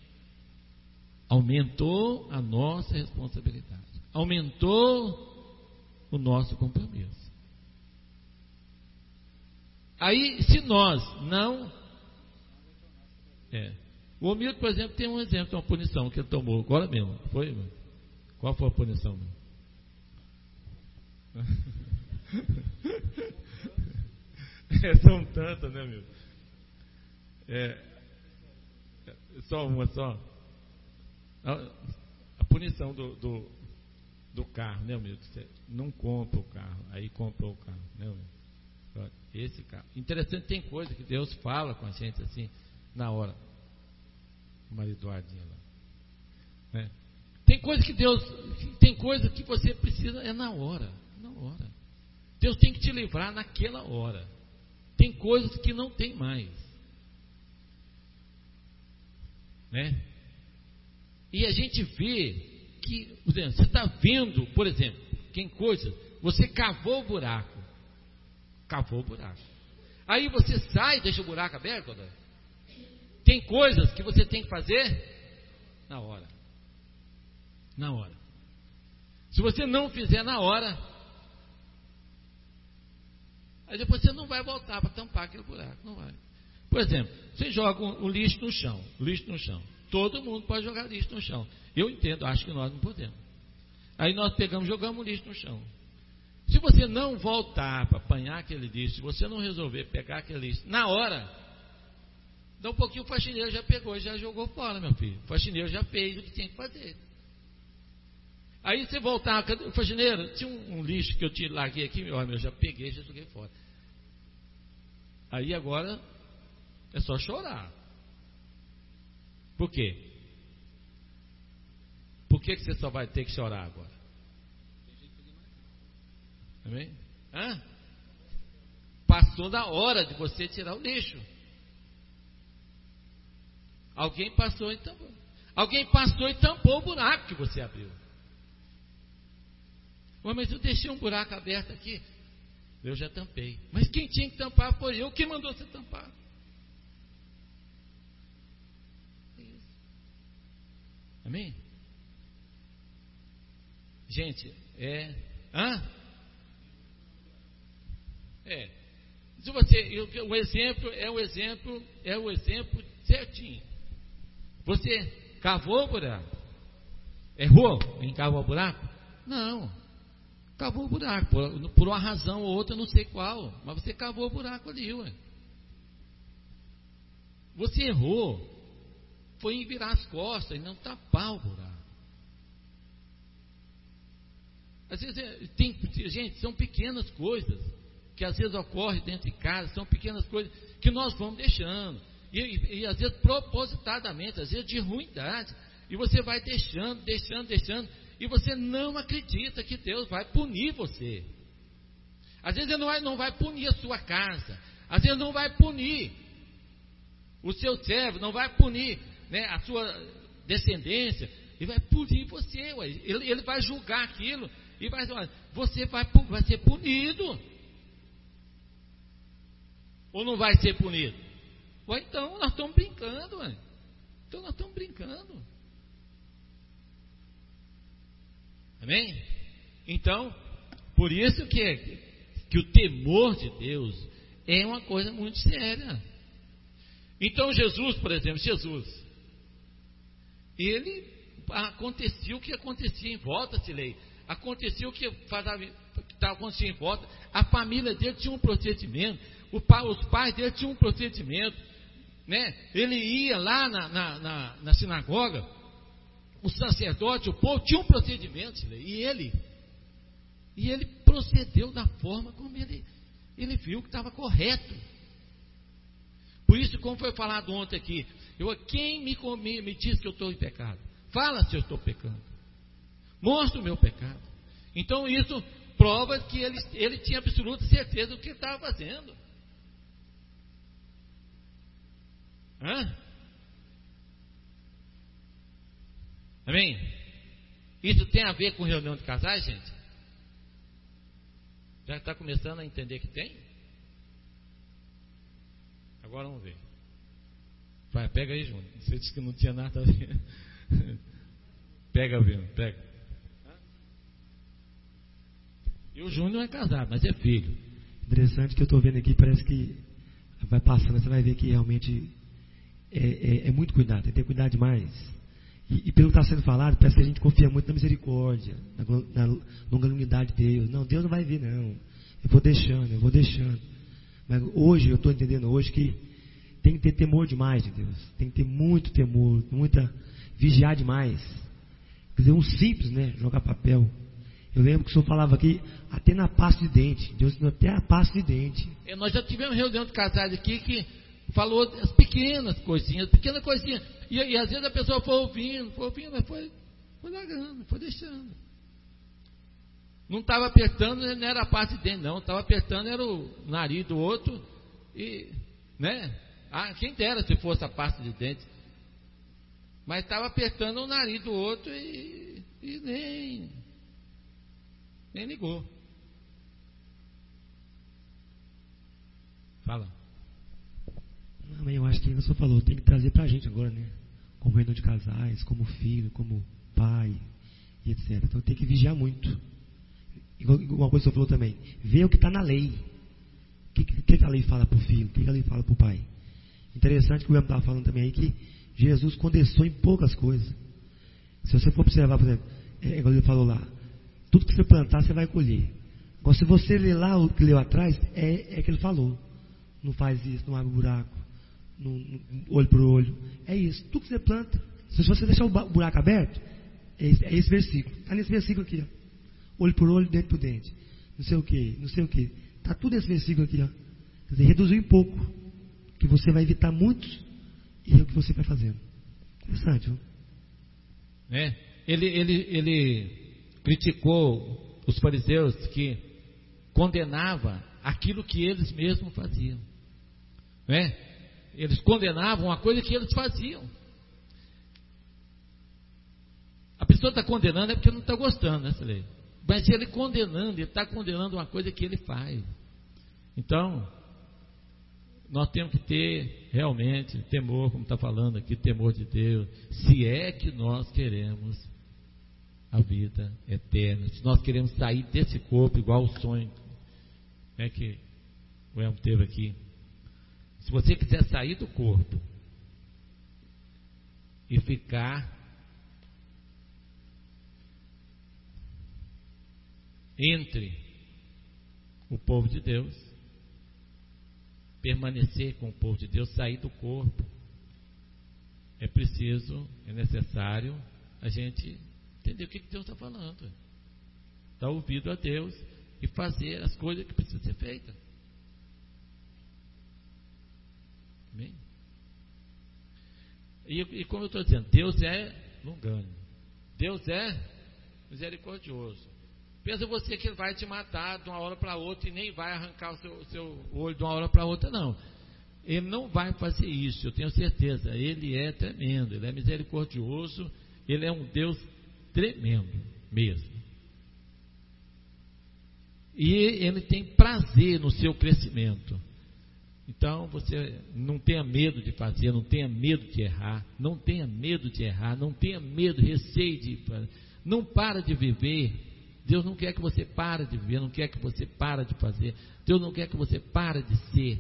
Aumentou a nossa responsabilidade. Aumentou o nosso compromisso. Aí, se nós não... O Omildo, por exemplo, tem um exemplo de uma punição que ele tomou agora mesmo. Foi, mano? Qual foi a punição? São tantas, né, meu? Só uma só. A punição do carro, né, meu? Você não compra o carro, aí comprou o carro, né, meu? Esse carro. Interessante, tem coisa que Deus fala com a gente assim, na hora. O marido Eduardinho lá. Né? Tem coisa que Deus, tem coisa que você precisa, é na hora. Na hora. Deus tem que te livrar naquela hora. Tem coisas que não tem mais. Né? E a gente vê que, por exemplo, você está vendo, por exemplo, você cavou o buraco. Cavou o buraco. Aí você sai e deixa o buraco aberto, né? Tem coisas que você tem que fazer na hora. Na hora. Se você não fizer na hora, aí depois você não vai voltar para tampar aquele buraco. Não vai. Por exemplo, você joga o lixo no chão. Lixo no chão. Todo mundo pode jogar lixo no chão. Eu entendo, acho que nós não podemos. Aí nós jogamos o lixo no chão. Se você não voltar para apanhar aquele lixo, se você não resolver pegar aquele lixo na hora, dá um pouquinho, o faxineiro já pegou e já jogou fora, meu filho. O faxineiro já fez o que tinha que fazer. Aí você voltar, o faxineiro, tinha um lixo que eu te larguei aqui, eu já peguei, já joguei fora. Aí agora é só chorar. Por quê? Por que você só vai ter que chorar agora? Amém? Passou da hora de você tirar o lixo. Alguém passou e tampou. Alguém passou e tampou o buraco que você abriu. Mas eu deixei um buraco aberto aqui. Eu já tampei. Mas quem tinha que tampar foi eu. Quem mandou você tampar? É isso. Amém? Gente, Se você, o exemplo é o exemplo certinho. Você cavou o buraco? Errou em cavar o buraco? Não. Cavou o buraco, por uma razão ou outra, não sei qual, mas você cavou o buraco ali, ué. Você errou, foi em virar as costas e não tapar o buraco. Às vezes, gente, são pequenas coisas que às vezes ocorrem dentro de casa, são pequenas coisas que nós vamos deixando, e às vezes propositadamente, às vezes de ruindade, E você vai deixando, e você não acredita que Deus vai punir você. Às vezes Ele não vai punir a sua casa, às vezes não vai punir o seu servo, não vai punir, né, a sua descendência, Ele vai punir você, ué. Ele vai julgar aquilo, e vai dizer, olha, você vai ser punido. Ou não vai ser punido? Ou então nós estamos brincando, ué. Então nós estamos brincando. Amém? Então, por isso que o temor de Deus é uma coisa muito séria. Então Jesus, por exemplo, ele acontecia o que acontecia em volta, Silei. Acontecia o que estava acontecendo em volta. A família dele tinha um procedimento. Os pais dele tinham um procedimento, né? Ele ia lá na sinagoga, o sacerdote, o povo tinha um procedimento, Silei. E ele procedeu da forma como ele viu que estava correto. Por isso, como foi falado ontem aqui, quem me diz que eu estou em pecado? Fala se eu estou pecando. Mostra o meu pecado. Então isso prova que ele tinha absoluta certeza do que ele estava fazendo. Amém? Isso tem a ver com reunião de casais, gente? Já está começando a entender que tem? Agora vamos ver. Vai, pega aí, Júnior. Você disse que não tinha nada a ver. Pega, Júnior, pega. E o Júnior não é casado, mas é filho. Interessante que eu estou vendo aqui, parece que vai passando, você vai ver que realmente é muito cuidado, tem que ter cuidado demais. E pelo que está sendo falado, parece que a gente confia muito na misericórdia, na longanimidade de Deus. Não, Deus não vai vir, não. Eu vou deixando. Mas hoje, eu estou entendendo hoje que tem que ter temor demais de Deus. Tem que ter muito temor, vigiar demais. Quer dizer, um simples, né? Jogar papel. Eu lembro que o senhor falava aqui, até na pasta de dente. Deus deu até a pasta de dente. Nós já tivemos reunião de casais aqui que falou as pequenas coisinhas. E às vezes a pessoa foi ouvindo, mas foi largando, foi deixando. Não estava apertando, não era a parte de dentro, não. Estava apertando, era o nariz do outro. E, né? Quem dera se fosse a parte de dente. Mas estava apertando o nariz do outro e nem ligou. Fala. Não, eu acho que o senhor falou, tem que trazer pra gente agora, né? Como reunião de casais, como filho, como pai, e etc. Então tem que vigiar muito. Igual uma coisa que o senhor falou também, ver o que está na lei. O que a lei fala para o filho, o que a lei fala para o pai. Interessante que o William estava falando também aí que Jesus condensou em poucas coisas. Se você for observar, por exemplo, igual ele falou lá, tudo que você plantar, você vai colher. Agora, se você ler lá o que leu atrás, é que ele falou. Não faz isso, não abre buraco, olho por olho. É isso, tudo que você planta. Se você deixar o buraco aberto, é esse versículo. Está nesse versículo aqui, ó. Olho por olho, dente por dente. Não sei o que. Está tudo nesse versículo aqui, ó. Quer dizer, reduziu em pouco. Que você vai evitar muitos e é o que você vai fazendo. Interessante, viu? Ele criticou os fariseus que condenavam aquilo que eles mesmos faziam. Eles condenavam a coisa que eles faziam. A pessoa está condenando é porque não está gostando, né, Silei? Mas ele está condenando uma coisa que ele faz. Então, nós temos que ter realmente temor, como está falando aqui, temor de Deus, se é que nós queremos a vida eterna, se nós queremos sair desse corpo igual o sonho que o Elmo teve aqui. Se você quiser sair do corpo e ficar entre o povo de Deus, permanecer com o povo de Deus, sair do corpo, é necessário a gente entender o que Deus está falando, dar ouvido a Deus e fazer as coisas que precisam ser feitas. Amém? E como eu estou dizendo, Deus é Não ganha. Deus é misericordioso. Pensa você que Ele vai te matar de uma hora para outra e nem vai arrancar o seu olho de uma hora para outra, não. Ele não vai fazer isso, eu tenho certeza. Ele é tremendo, Ele é misericordioso, Ele é um Deus tremendo mesmo. E Ele tem prazer no seu crescimento. Então você não tenha medo de fazer, não tenha medo de errar, não tenha medo de errar, não tenha medo, receio de... Não para de viver. Deus não quer que você pare de viver, não quer que você pare de fazer. Deus não quer que você pare de ser.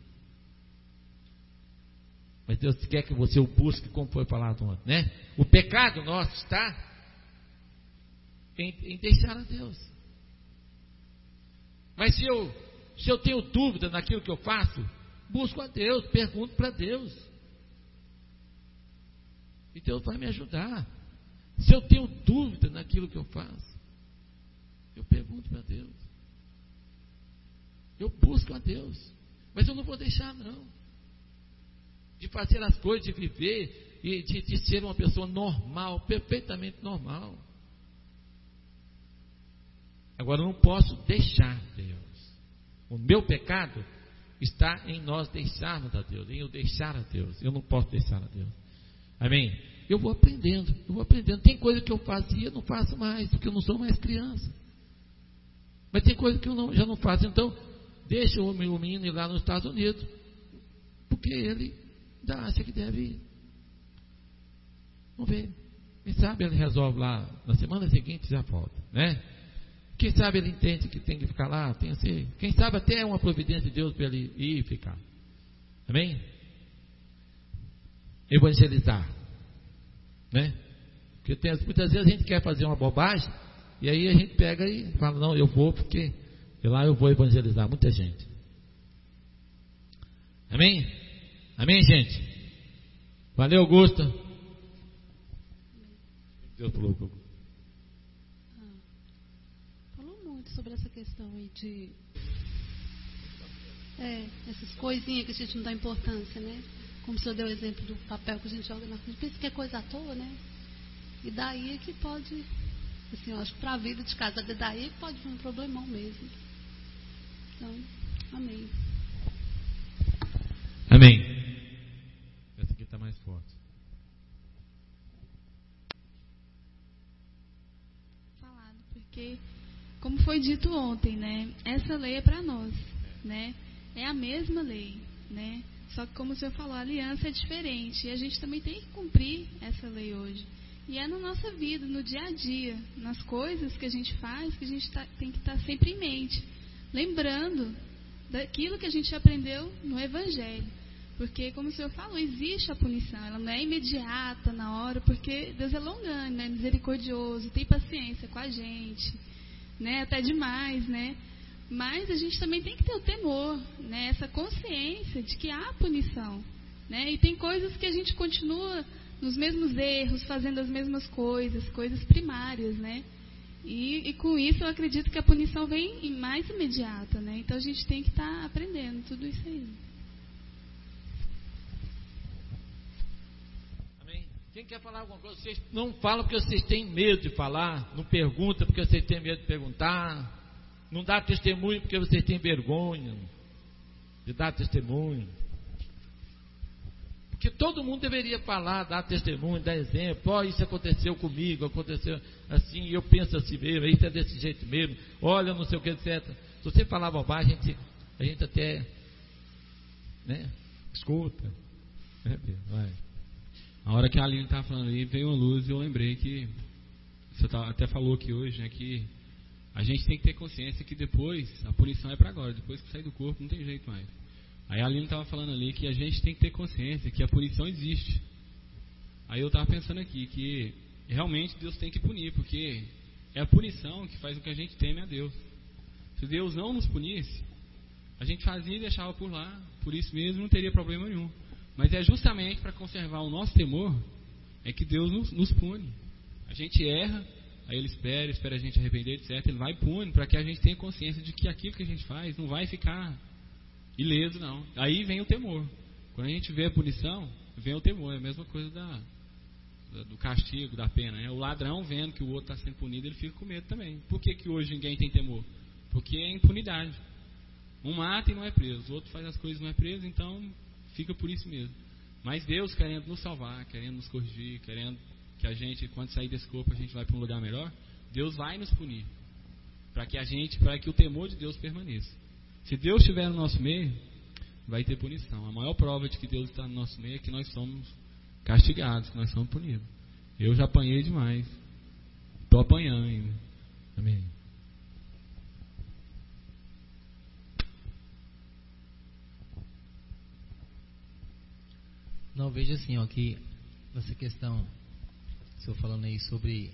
Mas Deus quer que você o busque, como foi falado ontem, né? O pecado nosso está em deixar a Deus. Mas se eu tenho dúvida naquilo que eu faço, busco a Deus, pergunto para Deus. E Deus vai me ajudar. Se eu tenho dúvida naquilo que eu faço, eu pergunto para Deus. Eu busco a Deus. Mas eu não vou deixar, não, de fazer as coisas, de viver e de ser uma pessoa normal, perfeitamente normal. Agora eu não posso deixar Deus. O meu pecado está em nós deixarmos a Deus, em eu deixar a Deus. Eu não posso deixar a Deus. Amém? Eu vou aprendendo. Tem coisa que eu fazia, não faço mais, porque eu não sou mais criança. Mas tem coisa que eu já não faço. Então, deixa o meu menino ir lá nos Estados Unidos, porque ele ainda acha que deve ir. Vamos ver. Quem sabe ele resolve lá na semana seguinte, já volta, né? Quem sabe ele entende que tem que ficar lá, quem sabe até é uma providência de Deus para ele ir e ficar. Amém? Evangelizar, né? Porque muitas vezes a gente quer fazer uma bobagem e aí a gente pega e fala, não, eu vou porque lá eu vou evangelizar muita gente. Amém? Amém, gente? Valeu, Augusta. Deus falou. Falou muito sobre essa questão aí de essas coisinhas que a gente não dá importância, né? Como o senhor deu o exemplo do papel que a gente joga na frente, pensa que é coisa à toa, né? E daí é que pode, assim, eu acho que para a vida de casada, daí é que pode vir um problemão mesmo. Então, amém. Amém. Essa aqui está mais forte. Falado, porque, como foi dito ontem, né? Essa lei é para nós, né? É a mesma lei, né? Só que, como o senhor falou, a aliança é diferente. E a gente também tem que cumprir essa lei hoje. E é na nossa vida, no dia a dia, nas coisas que a gente faz, que a gente tem que estar sempre em mente. Lembrando daquilo que a gente aprendeu no Evangelho. Porque, como o senhor falou, existe a punição. Ela não é imediata na hora, porque Deus é longânimo, é misericordioso, tem paciência com a gente, né? Até demais, né? Mas a gente também tem que ter o temor, né? Essa consciência de que há punição, né? E tem coisas que a gente continua nos mesmos erros, fazendo as mesmas coisas primárias, né? E com isso eu acredito que a punição vem mais imediata, né? Então a gente tem que estar aprendendo tudo isso aí. Amém? Quem quer falar alguma coisa? Vocês não falam porque vocês têm medo de falar, não perguntam porque vocês têm medo de perguntar, não dá testemunho porque vocês têm vergonha de dar testemunho. Porque todo mundo deveria falar, dar testemunho, dar exemplo. Isso aconteceu comigo, aconteceu assim, eu penso assim mesmo, isso é desse jeito mesmo. Olha, não sei o que, etc. Se você falar bobagem, a gente até, né, escuta. Vai. A hora que a Aline estava falando aí, veio uma luz e eu lembrei que você até falou aqui hoje, né, que a gente tem que ter consciência que depois, a punição é para agora, depois que sair do corpo não tem jeito mais. Aí a Aline estava falando ali que a gente tem que ter consciência que a punição existe. Aí eu estava pensando aqui que realmente Deus tem que punir, porque é a punição que faz com que a gente teme a Deus. Se Deus não nos punisse, a gente fazia e deixava por lá, por isso mesmo não teria problema nenhum. Mas é justamente para conservar o nosso temor é que Deus nos pune. A gente erra, aí Ele espera a gente arrepender, etc. Ele vai e pune para que a gente tenha consciência de que aquilo que a gente faz não vai ficar ileso, não. Aí vem o temor. Quando a gente vê a punição, vem o temor. É a mesma coisa do castigo, da pena. Né? O ladrão, vendo que o outro está sendo punido, ele fica com medo também. Por que hoje ninguém tem temor? Porque é impunidade. Um mata e não é preso, o outro faz as coisas e não é preso, então fica por isso mesmo. Mas Deus querendo nos salvar, querendo nos corrigir, querendo que a gente, quando sair desse corpo, a gente vai para um lugar melhor, Deus vai nos punir, para que o temor de Deus permaneça. Se Deus estiver no nosso meio, vai ter punição. A maior prova de que Deus está no nosso meio é que nós somos castigados, que nós somos punidos. Eu já apanhei demais, estou apanhando ainda. Amém. Não, veja assim, ó, que nessa questão, o senhor falando aí sobre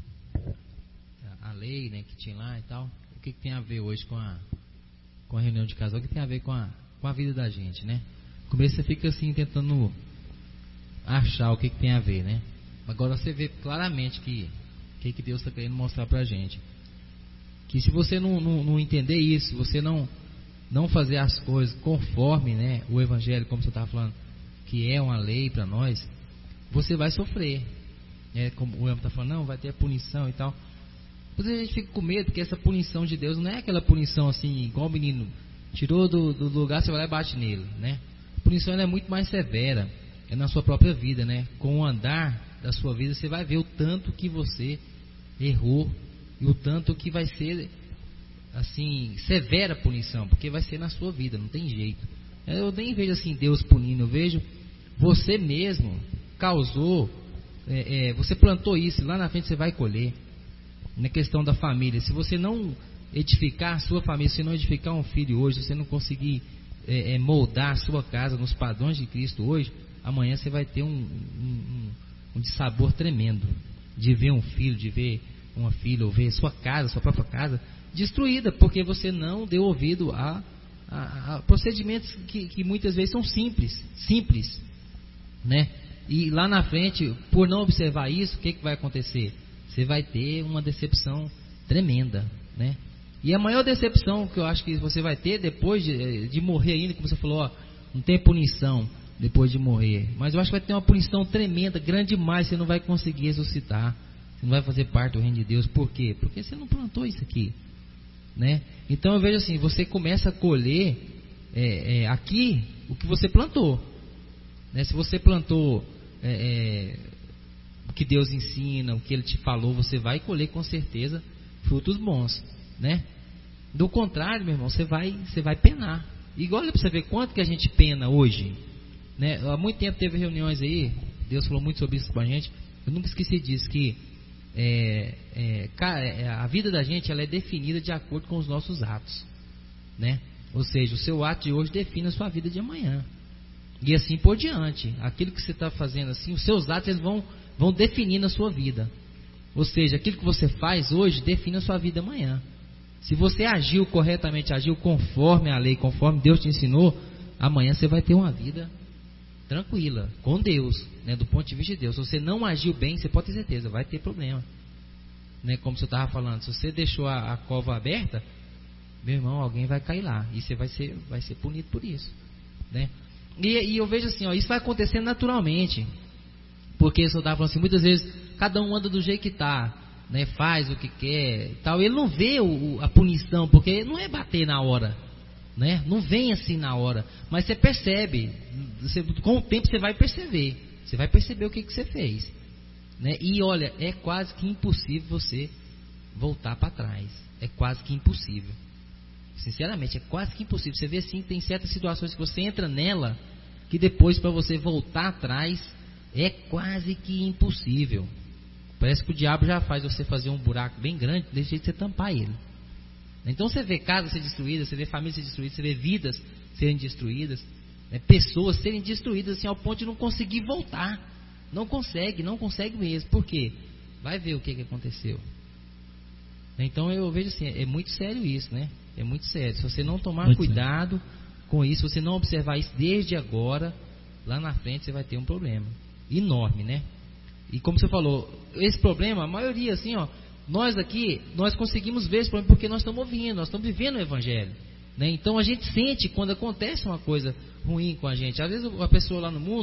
a lei, né, que tinha lá e tal, o que tem a ver hoje com a reunião de casal, o que tem a ver com a vida da gente, né? No começo você fica assim, tentando achar o que tem a ver, né? Agora você vê claramente que Deus está querendo mostrar pra gente. Que se você não entender isso, se você não fazer as coisas conforme, né, o Evangelho, como você estava falando, que é uma lei para nós, você vai sofrer. Como o Elmo está falando, não, vai ter a punição e tal. Depois a gente fica com medo, porque essa punição de Deus não é aquela punição assim, igual o menino tirou do lugar, você vai lá e bate nele, né? A punição ela é muito mais severa, é na sua própria vida, né? Com o andar da sua vida, você vai ver o tanto que você errou e o tanto que vai ser, assim, severa a punição, porque vai ser na sua vida, não tem jeito. Eu nem vejo assim Deus punindo, eu vejo você mesmo causou, você plantou isso, lá na frente você vai colher. Na questão da família, se você não edificar a sua família, se não edificar um filho hoje, se você não conseguir moldar a sua casa nos padrões de Cristo hoje, amanhã você vai ter um dissabor tremendo de ver um filho, de ver uma filha, ou ver sua casa, sua própria casa destruída, porque você não deu ouvido a procedimentos que muitas vezes são simples, né? E lá na frente, por não observar isso, o que vai acontecer? Você vai ter uma decepção tremenda, né? E a maior decepção que eu acho que você vai ter depois de morrer ainda, como você falou, ó, não tem punição depois de morrer, mas eu acho que vai ter uma punição tremenda, grande demais, você não vai conseguir ressuscitar, você não vai fazer parte do reino de Deus. Por quê? Porque você não plantou isso aqui, né? Então eu vejo assim, você começa a colher aqui o que você plantou, né? Se você plantou o que Deus ensina, o que Ele te falou, você vai colher com certeza frutos bons, né? Do contrário, meu irmão, você vai penar. Igual olha para você ver quanto que a gente pena hoje, né? Há muito tempo teve reuniões aí, Deus falou muito sobre isso com a gente. Eu nunca esqueci disso, que a vida da gente ela é definida de acordo com os nossos atos, né? Ou seja, o seu ato de hoje define a sua vida de amanhã, e assim por diante. Aquilo que você está fazendo assim, os seus atos eles vão definir a sua vida. Ou seja, aquilo que você faz hoje define a sua vida amanhã. Se você agiu corretamente, agiu conforme a lei, conforme Deus te ensinou, amanhã você vai ter uma vida tranquila, com Deus, né, do ponto de vista de Deus. Se você não agiu bem, você pode ter certeza, vai ter problema, né, como você estava falando. Se você deixou a cova aberta, meu irmão, alguém vai cair lá, e você vai ser punido por isso, né? E eu vejo assim, ó, isso vai acontecer naturalmente, porque eu estava falando assim, muitas vezes cada um anda do jeito que está, né, faz o que quer e tal, ele não vê a punição, porque não é bater na hora, né? Não vem assim na hora, mas você percebe, com o tempo você vai perceber o que você fez, né? E olha, é quase que impossível você voltar para trás, é quase que impossível, sinceramente, é quase que impossível. Você vê assim, tem certas situações que você entra nela, que depois para você voltar atrás, é quase que impossível. Parece que o diabo já faz você fazer um buraco bem grande, desse jeito de você tampar ele. Então você vê casas serem destruídas, você vê famílias serem destruídas, você vê vidas serem destruídas, né? Pessoas serem destruídas assim, ao ponto de não conseguir voltar. Não consegue mesmo. Por quê? Vai ver o que aconteceu. Então eu vejo assim, é muito sério isso, né? É muito sério. Se você não tomar cuidado com isso, se você não observar isso desde agora, lá na frente você vai ter um problema enorme, né? E como você falou, esse problema, a maioria assim, ó, nós aqui, nós conseguimos ver esse problema porque nós estamos ouvindo, nós estamos vivendo o Evangelho, né? Então a gente sente quando acontece uma coisa ruim com a gente. Às vezes a pessoa lá no mundo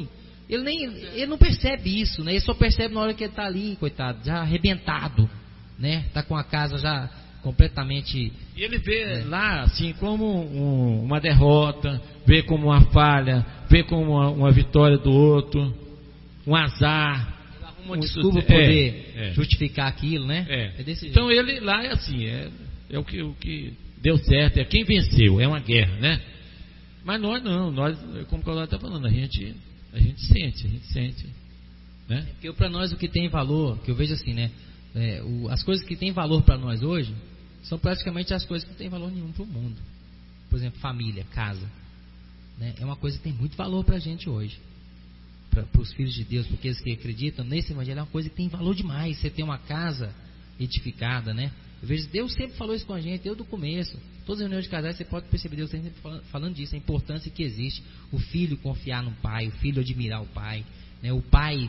ele não percebe isso, né? Ele só percebe na hora que ele está ali, coitado, já arrebentado, né? Está com a casa já completamente... E ele vê lá assim como uma derrota, vê como uma falha, vê como uma vitória do outro, um azar. Uma desculpa para poder justificar aquilo, né? É desse então jeito. Ele lá é assim, é o que deu certo, é quem venceu, é uma guerra, né? Mas nós não, nós, como o Claudio está falando, a gente sente, né? Porque para nós o que tem valor, que eu vejo assim, né? As coisas que têm valor para nós hoje são praticamente as coisas que não têm valor nenhum para o mundo. Por exemplo, família, casa, né? É uma coisa que tem muito valor para a gente hoje. Para os filhos de Deus, porque eles que acreditam nesse evangelho, é uma coisa que tem valor demais. Você tem uma casa edificada, né? Eu vejo, Deus sempre falou isso com a gente, desde o começo. Todas as reuniões de casais, você pode perceber Deus sempre falando disso, a importância que existe. O filho confiar no pai, o filho admirar o pai, né? O pai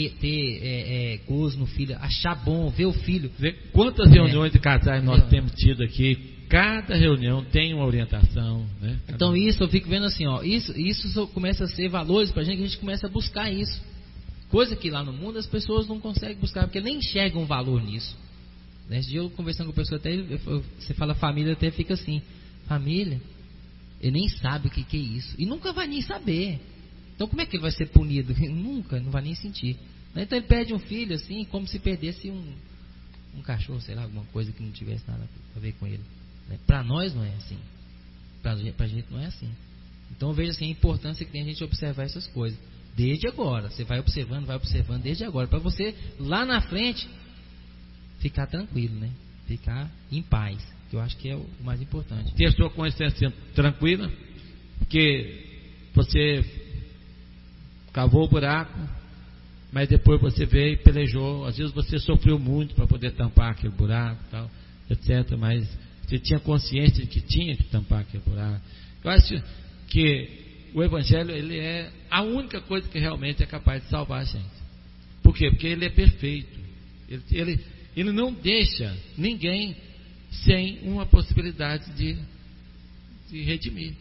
ter gozo no filho, achar bom, ver o filho. Quantas reuniões de casais nós temos tido aqui? Cada reunião tem uma orientação, né? Então isso eu fico vendo assim, ó, isso começa a ser valores pra gente, que a gente começa a buscar isso. Coisa que lá no mundo as pessoas não conseguem buscar, porque nem enxergam valor nisso. Nesse dia eu conversando com a pessoa, até você fala família, até fica assim, família, ele nem sabe o que é isso, e nunca vai nem saber. Então como é que ele vai ser punido? Nunca, não vai nem sentir. Então ele perde um filho assim, como se perdesse um cachorro, sei lá, alguma coisa que não tivesse nada a ver com ele. Para nós não é assim, pra gente não é assim. Então eu vejo assim a importância que tem a gente observar essas coisas desde agora. Você vai observando desde agora, para você lá na frente ficar tranquilo, né? Ficar em paz, que eu acho que é o mais importante. Ter a sua consciência tranquila, porque você cavou o buraco, mas depois você veio e pelejou. Às vezes você sofreu muito para poder tampar aquele buraco, tal, etc. Mas você tinha consciência de que tinha que tampar aquele buraco. Eu acho que o Evangelho, ele é a única coisa que realmente é capaz de salvar a gente. Por quê? Porque ele é perfeito. Ele não deixa ninguém sem uma possibilidade de redimir.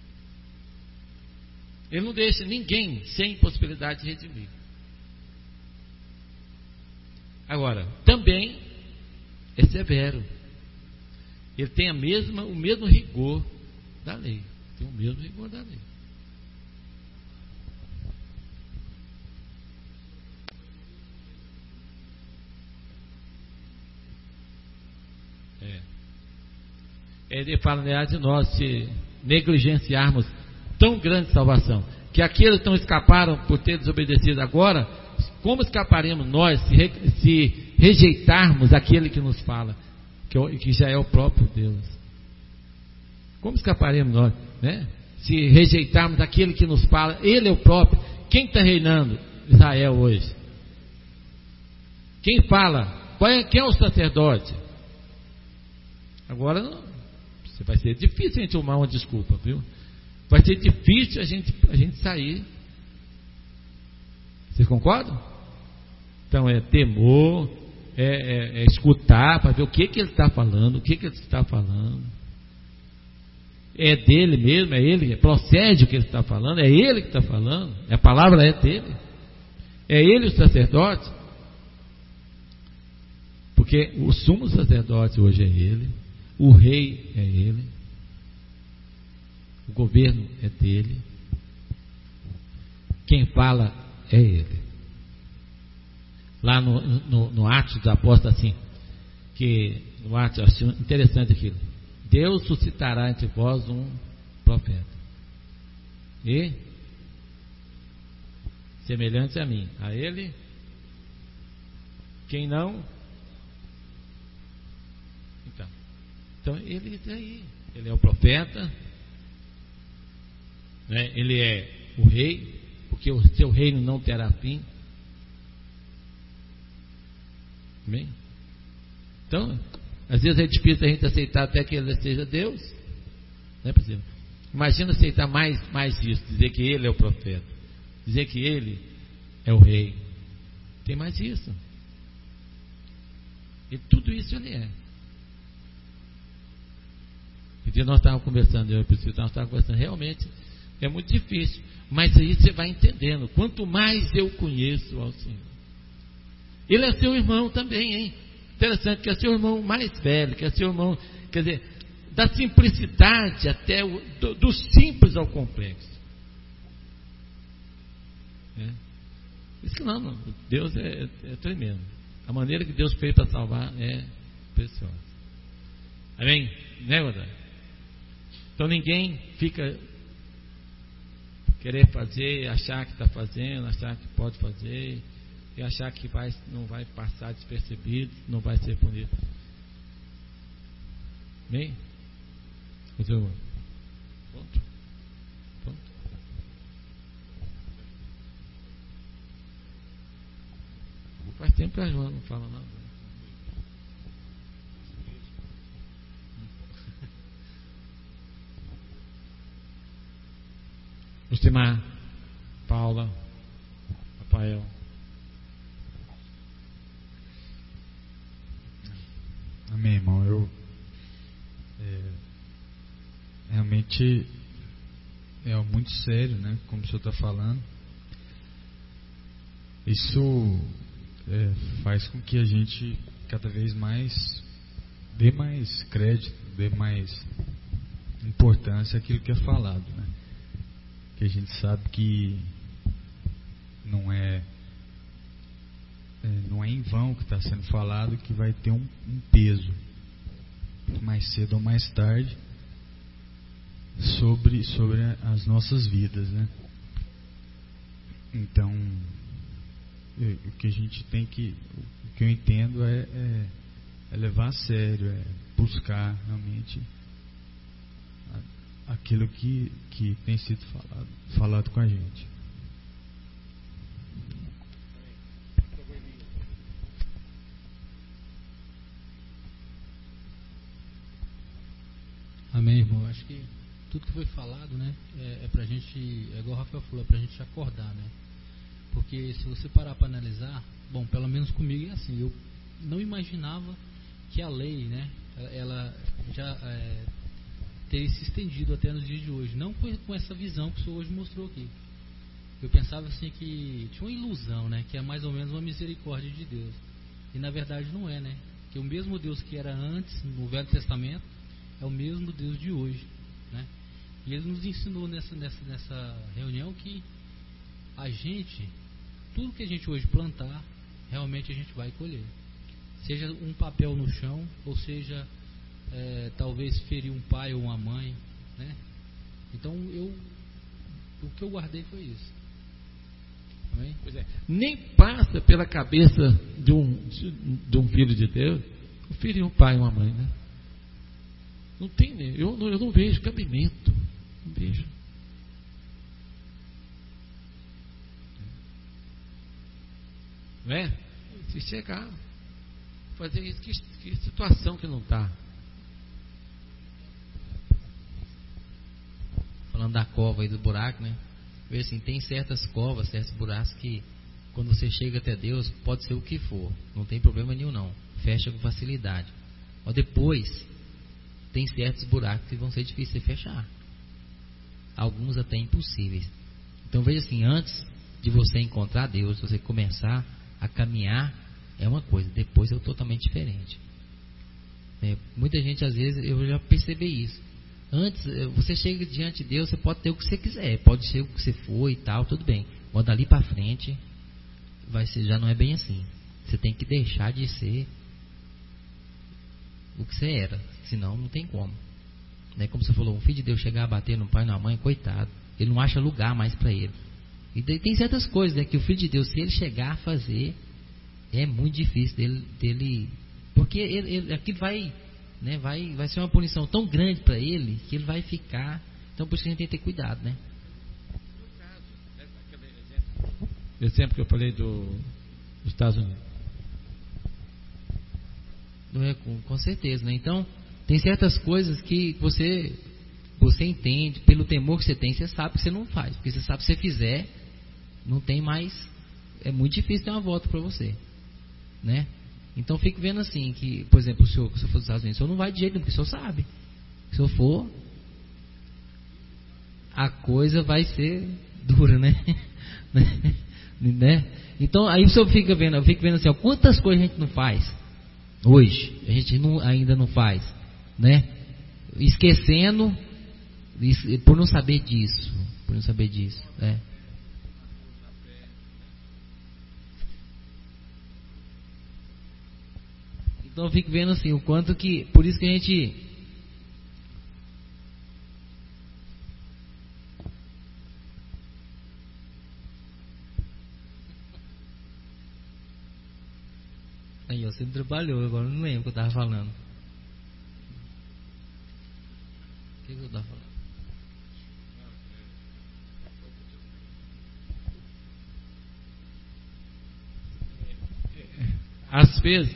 Ele não deixa ninguém sem possibilidade de redimir. Agora, também é severo. Ele tem o mesmo rigor da lei. Tem o mesmo rigor da lei. Ele fala, né, de nós se negligenciarmos tão grande salvação, que aqueles que não escaparam por ter desobedecido agora, como escaparemos nós se rejeitarmos aquele que nos fala, que já é o próprio Deus? Como escaparemos nós, né? Se rejeitarmos aquele que nos fala, ele é o próprio. Quem está reinando Israel hoje? Quem fala? Quem é o sacerdote? Agora vai ser difícil a gente tomar uma desculpa, viu? Vai ser difícil a gente sair. Vocês concordam? Então é temor, é escutar para ver o que ele está falando, o que ele está falando. É dele mesmo, é ele, procede o que ele está falando, é ele que está falando, a palavra é dele, é ele o sacerdote, porque o sumo sacerdote hoje é ele, o rei é ele, o governo é dele, quem fala é ele. Lá no Atos dos Apóstolos, assim, que no Atos, eu acho interessante aquilo. Deus suscitará entre vós um profeta, e semelhante a mim, a ele, quem não, então ele está aí, ele é o profeta, né? Ele é o rei, porque o seu reino não terá fim. Amém? Então, às vezes é difícil a gente aceitar até que ele seja Deus, não é possível. Imagina aceitar mais isso, dizer que ele é o profeta, dizer que ele é o rei. Tem mais isso. E tudo isso ele é. E nós estávamos conversando, nós estávamos conversando, realmente É muito difícil. Mas aí você vai entendendo. Quanto mais eu conheço ao Senhor. Ele é seu irmão também, hein? Interessante, que é seu irmão mais velho, que é seu irmão, quer dizer, da simplicidade até do simples ao complexo. Isso que não, Deus é tremendo. A maneira que Deus fez para salvar é preciosa. Amém? Né, Godá? Então ninguém fica querer fazer, achar que está fazendo, achar que pode fazer, e achar que não vai passar despercebido, não vai ser punido. Amém? Pronto? Pronto? Faz tempo que a Joana não fala nada. Justimar, Paula, Rafael. Amém, irmão. Eu realmente é muito sério, né? Como o senhor está falando. Isso faz com que a gente cada vez mais dê mais crédito, dê mais importância àquilo que é falado, né? Que a gente sabe que não é em vão o que está sendo falado, que vai ter um peso mais cedo ou mais tarde sobre as nossas vidas, né? Então, o que a gente tem que, o que eu entendo é levar a sério, é buscar realmente aquilo que tem sido falado com a gente. Amém, irmão. Acho que tudo que foi falado, né, é pra gente, é igual o Rafael falou, é pra gente acordar, né? Porque se você parar para analisar, bom, pelo menos comigo é assim, eu não imaginava que a lei, né, ela já teria se estendido até nos dias de hoje, não com essa visão que o senhor hoje mostrou aqui. Eu pensava assim que tinha uma ilusão, né, que é mais ou menos uma misericórdia de Deus, e na verdade não é, né, que o mesmo Deus que era antes, no Velho Testamento, é o mesmo Deus de hoje, né, e Ele nos ensinou nessa reunião que a gente, tudo que a gente hoje plantar, realmente a gente vai colher. Seja um papel no chão, ou seja, talvez ferir um pai ou uma mãe, né? Então o que eu guardei foi isso. Amém? Pois é. Nem passa pela cabeça de um filho de Deus ferir um pai ou uma mãe, né? Não tem, eu não vejo cabimento, não vejo. Não é? Se chegar, fazer isso, que situação que não está. Falando da cova e do buraco, né? Vê assim, tem certas covas, certos buracos que quando você chega até Deus, pode ser o que for, não tem problema nenhum não, fecha com facilidade. Mas depois tem certos buracos que vão ser difíceis de fechar, alguns até impossíveis. Então veja assim, antes de você encontrar Deus, você começar a caminhar, é uma coisa, depois é totalmente diferente. Muita gente, às vezes, eu já percebi isso. Antes, você chega diante de Deus, você pode ter o que você quiser, pode ser o que você for e tal, tudo bem. Mas dali para frente, já não é bem assim. Você tem que deixar de ser o que você era, senão não tem como. Né? Como você falou, um filho de Deus chegar a bater no pai e na mãe, coitado, ele não acha lugar mais para ele. E tem certas coisas, né, que o filho de Deus, se ele chegar a fazer, é muito difícil dele porque aquilo vai ser uma punição tão grande para ele que ele vai ficar. Então por isso que a gente tem que ter cuidado, né? O exemplo que eu falei dos Estados Unidos. Não é, com certeza, né? Então tem certas coisas que você entende, pelo temor que você tem, você sabe que você não faz, porque você sabe que se você fizer, não tem mais, é muito difícil ter uma volta para você, né? Então fico vendo assim, que, por exemplo, se eu for dos Estados Unidos, o senhor não vai de jeito nenhum, porque o senhor sabe. Se eu for, a coisa vai ser dura, né? Né? Então aí eu fico vendo assim, ó, quantas coisas a gente não faz hoje, a gente ainda não faz, né? Esquecendo por não saber disso, né? Então eu fico vendo assim, o quanto que, por isso que a gente aí, você trabalhou, agora não lembro o que eu estava falando. O que eu estava falando? Às vezes,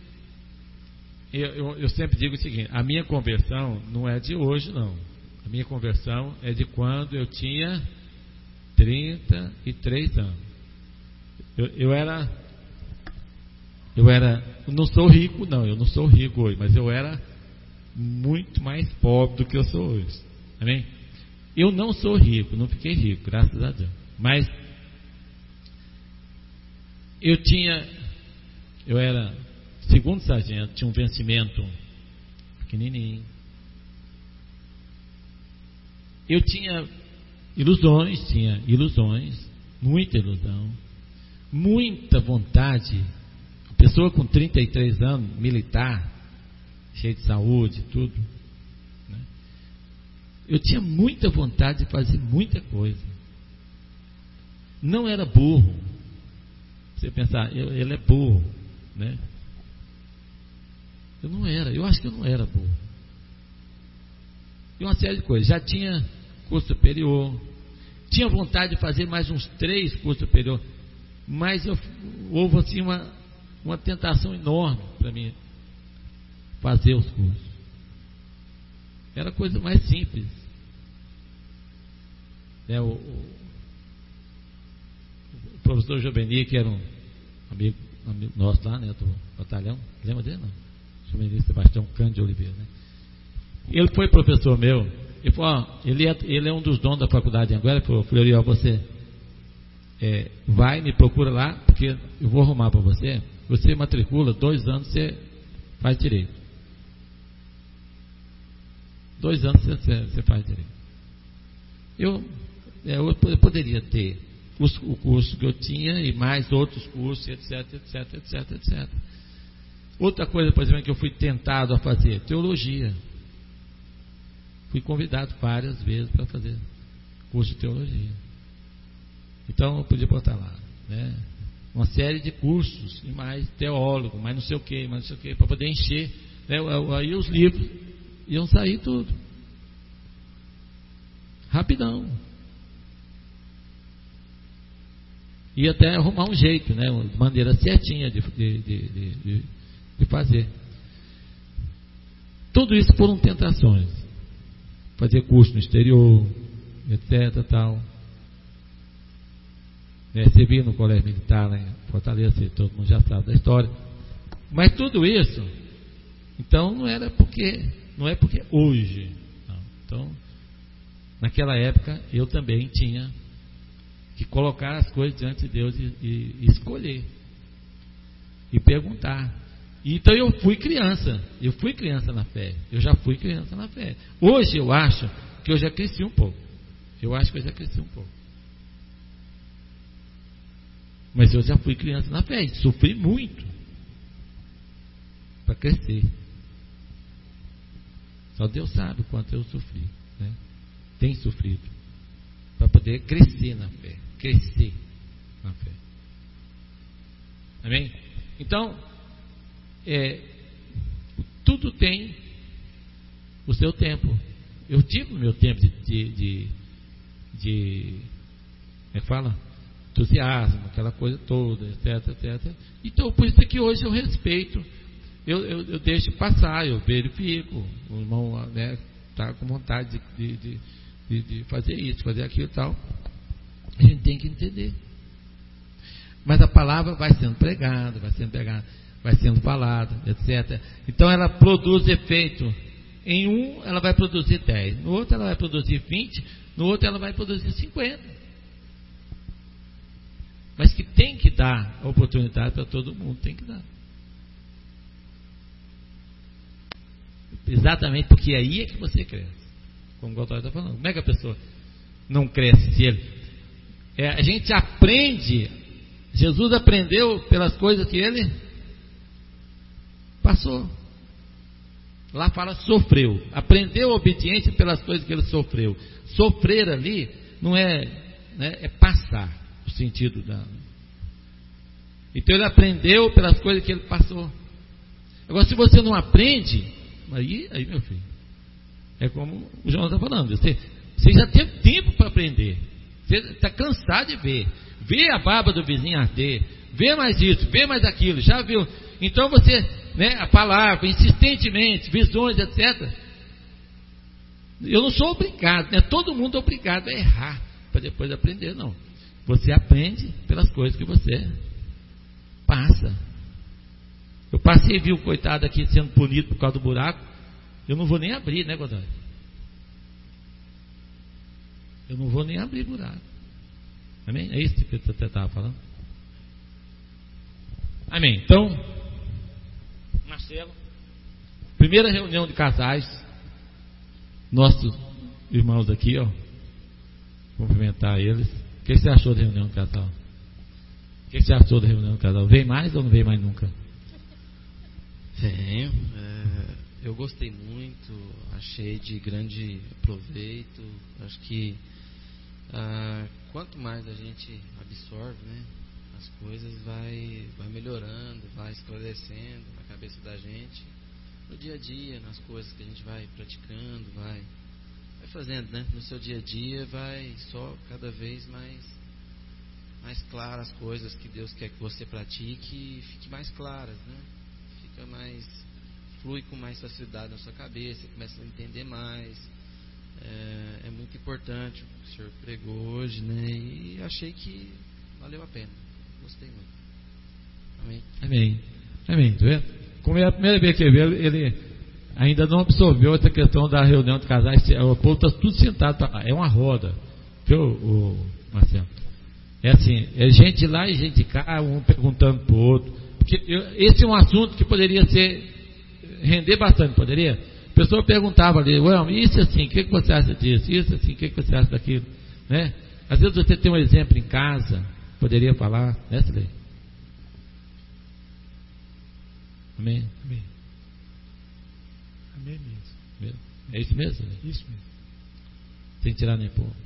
eu sempre digo o seguinte: a minha conversão não é de hoje, não. A minha conversão é de quando eu tinha 33 anos. Eu não sou rico, não. Eu não sou rico hoje, mas eu era muito mais pobre do que eu sou hoje. Amém? Eu não sou rico, não fiquei rico, graças a Deus. Mas eu era segundo sargento, tinha um vencimento pequenininho. Eu tinha ilusões, muita ilusão, muita vontade. A pessoa com 33 anos, militar, cheio de saúde, tudo, né? Eu tinha muita vontade de fazer muita coisa. Não era burro. Você pensar, ele é burro, né? Eu acho que eu não era burro. E uma série de coisas. Já tinha curso superior, tinha vontade de fazer mais uns 3 cursos superiores, mas houve assim uma tentação enorme para mim fazer os cursos. Era a coisa mais simples, né? O professor Joveni, que era um amigo nosso lá, né, do batalhão, lembra dele, não? Joveni Sebastião Cândido de Oliveira, né? Ele foi professor meu. Ele falou, ele é um dos donos da faculdade de Anguera. Ele falou, Fleury, você vai, me procura lá, porque eu vou arrumar para você. Você matricula, 2 anos você faz direito. 2 anos você faz direito. Eu poderia ter o curso que eu tinha e mais outros cursos, etc. Outra coisa, por exemplo, que eu fui tentado a fazer, teologia. Fui convidado várias vezes para fazer curso de teologia. Então eu podia botar lá, né, uma série de cursos, e mais teólogo, mais não sei o que, para poder encher, né? Aí os livros iam sair tudo rapidão. E até arrumar um jeito, né, uma maneira certinha de fazer. Tudo isso foram tentações. Fazer curso no exterior, etc. Tal. Servir no colégio militar lá em Fortaleza, todo mundo já sabe da história. Mas tudo isso, então não é porque hoje. Não. Então, naquela época eu também tinha que colocar as coisas diante de Deus e escolher e perguntar. Então eu fui criança na fé. Eu já fui criança na fé. Hoje eu acho que eu já cresci um pouco. Mas eu já fui criança na fé e sofri muito para crescer. Só Deus sabe o quanto eu sofri, né? Tem sofrido para poder crescer na fé. Amém? Então, tudo tem o seu tempo. Eu tive o meu tempo de como é que fala? Entusiasmo, aquela coisa toda, etc. Então, por isso é que hoje eu respeito, eu deixo passar, eu verifico. O irmão, né, está com vontade de fazer isso, fazer aquilo e tal. A gente tem que entender. Mas a palavra vai sendo pregada, vai sendo falada, etc. Então ela produz efeito Em um ela vai produzir 10, no outro ela vai produzir 20, no outro ela vai produzir 50. Mas que tem que dar oportunidade para todo mundo, tem que dar. Exatamente porque aí é que você cresce. Como o Gotthard está falando. Como é que a pessoa não cresce? Se ele, a gente aprende. Jesus aprendeu pelas coisas que ele passou. Lá fala sofreu. Aprendeu a obediência pelas coisas que ele sofreu. Sofrer ali não é, né, é passar o sentido da. Então ele aprendeu pelas coisas que ele passou. Agora, se você não aprende, aí meu filho, é como o João está falando. Você já teve tempo para aprender. Você está cansado de ver. Vê a barba do vizinho arder. Vê mais isso, vê mais aquilo. Já viu? Então você, né, a palavra, insistentemente, visões, etc. Eu não sou obrigado, né? Todo mundo é obrigado a errar para depois aprender, não. Você aprende pelas coisas que você passa. Eu passei e vi o coitado aqui sendo punido por causa do buraco. Eu não vou nem abrir, né, Godoy? Eu não vou nem abrir buraco. Amém? É isso que você estava falando? Amém. Então, Marcelo, primeira reunião de casais, nossos irmãos aqui, ó, cumprimentar eles. O que você achou da reunião de casal? O que você achou da reunião de casal? Vem mais ou não vem mais nunca? Venho. Eu gostei muito, achei de grande proveito. Acho que quanto mais a gente absorve, né, as coisas, vai melhorando, vai esclarecendo na cabeça da gente, no dia a dia, nas coisas que a gente vai praticando, vai fazendo, né, no seu dia a dia, vai só cada vez mais claras as coisas que Deus quer que você pratique, e fique mais claras, né, fica mais, flui com mais facilidade na sua cabeça, começa a entender mais. É muito importante o que o senhor pregou hoje, né? E achei que valeu a pena. Gostei muito. Amém. Amém. Amém. Tá vendo? Como é a primeira vez que ele ainda não absorveu essa questão da reunião de casais. O povo está tudo sentado para lá. É uma roda. Viu, Marcelo? É assim, é gente de lá e gente de cá, um perguntando para o outro. Porque esse é um assunto que poderia render bastante, poderia? A pessoa perguntava ali, isso assim, o que você acha disso? Isso assim, o que você acha daquilo? Né? Às vezes você tem um exemplo em casa, poderia falar, né, Silei? Amém? Amém. Amém mesmo. É isso mesmo, Silei? Isso mesmo. Sem tirar nem pôr.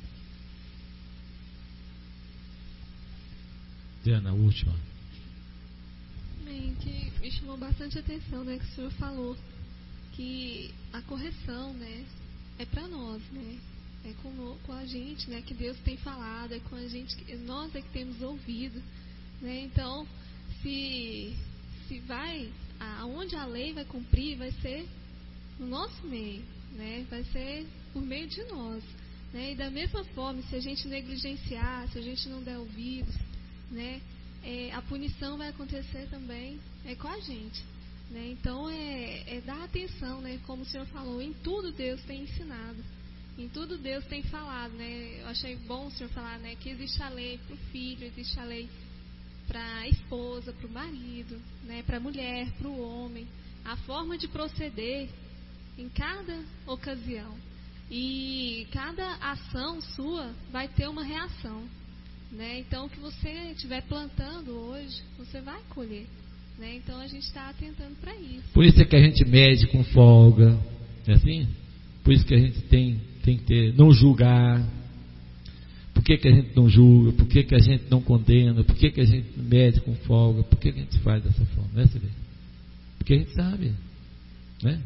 Diana, a última. Amém, que me chamou bastante atenção, né, que o senhor falou. Que a correção, né, é para nós, né, é com a gente, né, que Deus tem falado, é com a gente, nós é que temos ouvido, né, então se vai, aonde a lei vai cumprir, vai ser no nosso meio, né, vai ser por meio de nós, né, e da mesma forma, se a gente negligenciar, se a gente não der ouvidos, né, a punição vai acontecer também com a gente. Né? Então é dar atenção, né? Como o senhor falou, em tudo Deus tem ensinado, em tudo Deus tem falado, né? Eu achei bom o senhor falar, né, que existe a lei para o filho, existe a lei para a esposa, para o marido, né, para a mulher, para o homem, a forma de proceder em cada ocasião, e cada ação sua vai ter uma reação, né? Então o que você estiver plantando hoje, você vai colher. Né? Então a gente está atentando para isso. Por isso é que a gente mede com folga, é assim? Por isso que a gente tem que ter, não julgar. Por que a gente não julga? Por que a gente não condena? Por que a gente mede com folga? Por que a gente faz dessa forma? Né, Silvia? Porque a gente sabe, né?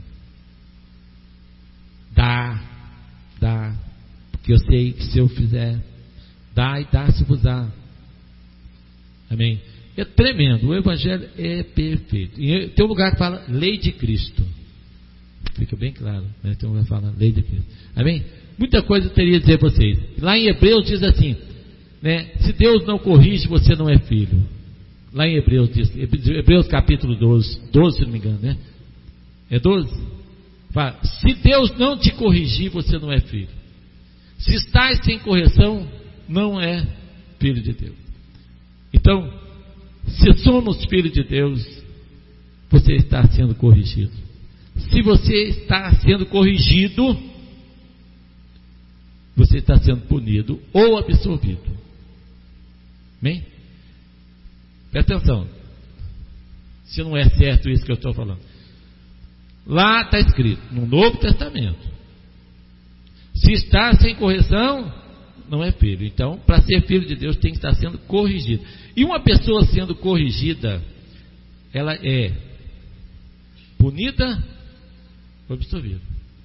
Dá, porque eu sei que se eu fizer, dá e dá-se-vos-á. Amém? É tremendo, o Evangelho é perfeito. E tem um lugar que fala lei de Cristo. Fica bem claro, né? Tem um lugar que fala lei de Cristo. Amém? Muita coisa eu teria a dizer a vocês. Lá em Hebreus diz assim, né? Se Deus não corrige, você não é filho. Lá em Hebreus diz, Hebreus capítulo 12 se não me engano, né? É 12? Se Deus não te corrigir, você não é filho. Se estás sem correção, não é filho de Deus. Então, se somos filhos de Deus, você está sendo corrigido. Se você está sendo corrigido, você está sendo punido ou absolvido. Amém? Presta atenção. Se não é certo isso que eu estou falando. Lá está escrito, no Novo Testamento. Se está sem correção, não é filho. Então, para ser filho de Deus, tem que estar sendo corrigido. E uma pessoa sendo corrigida, ela é punida ou absolvida.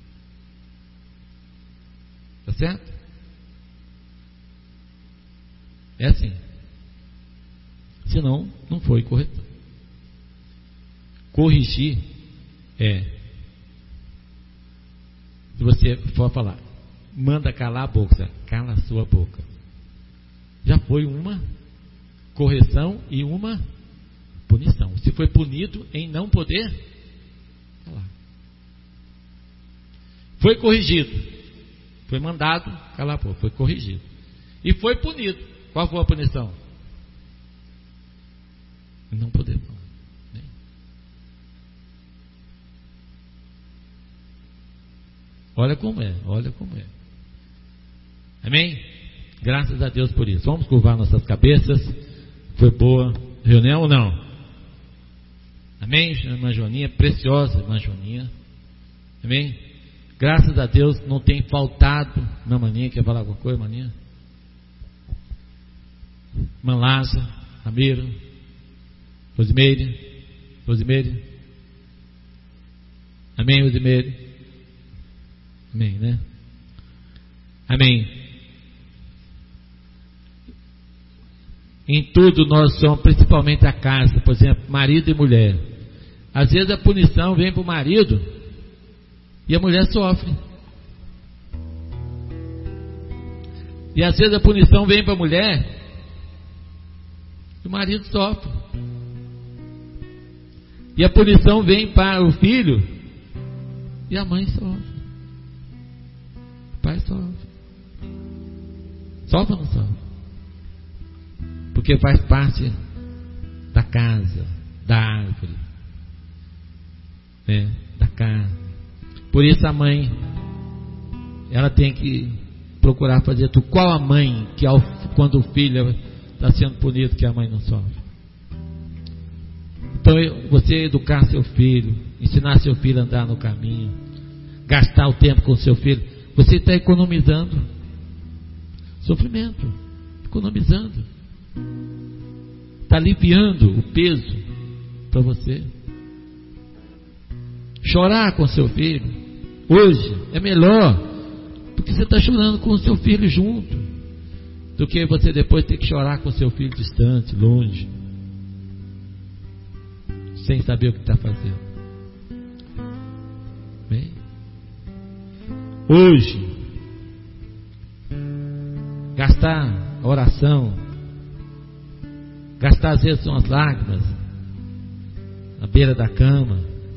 Está certo? É assim. Senão, não foi correto. Corrigir é, se você for falar, manda calar a boca, cala a sua boca. Já foi uma correção e uma punição. Se foi punido em não poder falar. Foi corrigido. Foi mandado calar a boca. Foi corrigido. E foi punido. Qual foi a punição? Não poder falar. Olha como é, olha como é. Amém? Graças a Deus por isso. Vamos curvar nossas cabeças. Foi boa reunião ou não? Amém? Irmã Joaninha, preciosa irmã Joaninha. Amém? Graças a Deus não tem faltado. Irmã Maninha, quer falar alguma coisa, Maninha? Irmã Lázaro, Ramiro, Rosimeire. Amém, Rosimeire? Amém, né? Amém. Em tudo nós somos, principalmente a casa, por exemplo, marido e mulher. Às vezes a punição vem para o marido e a mulher sofre. E às vezes a punição vem para a mulher e o marido sofre. E a punição vem para o filho e a mãe sofre. O pai sofre. Sofre ou não sofre? Porque faz parte da casa, da árvore, né? Da carne. Por isso a mãe, ela tem que procurar fazer tudo. Qual a mãe que quando o filho está sendo punido, que a mãe não sofre? Então você educar seu filho, ensinar seu filho a andar no caminho, gastar o tempo com seu filho, você está economizando sofrimento, economizando, está aliviando o peso para você. Chorar com seu filho hoje é melhor, porque você está chorando com o seu filho junto, do que você depois ter que chorar com seu filho distante, longe, sem saber o que está fazendo. Bem, hoje gastar a oração, gastar às vezes umas lágrimas na beira da cama,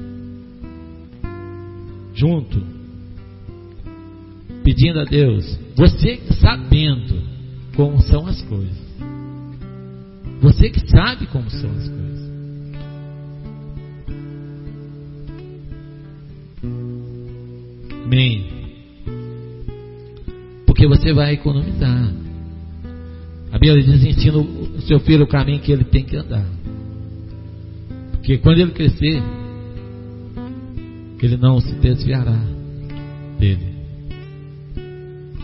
junto, pedindo a Deus, você sabendo como são as coisas, você que sabe como são as coisas. Amém. Porque você vai economizar. A Bíblia diz: ensina o seu filho o caminho que ele tem que andar, porque quando ele crescer, ele não se desviará dele.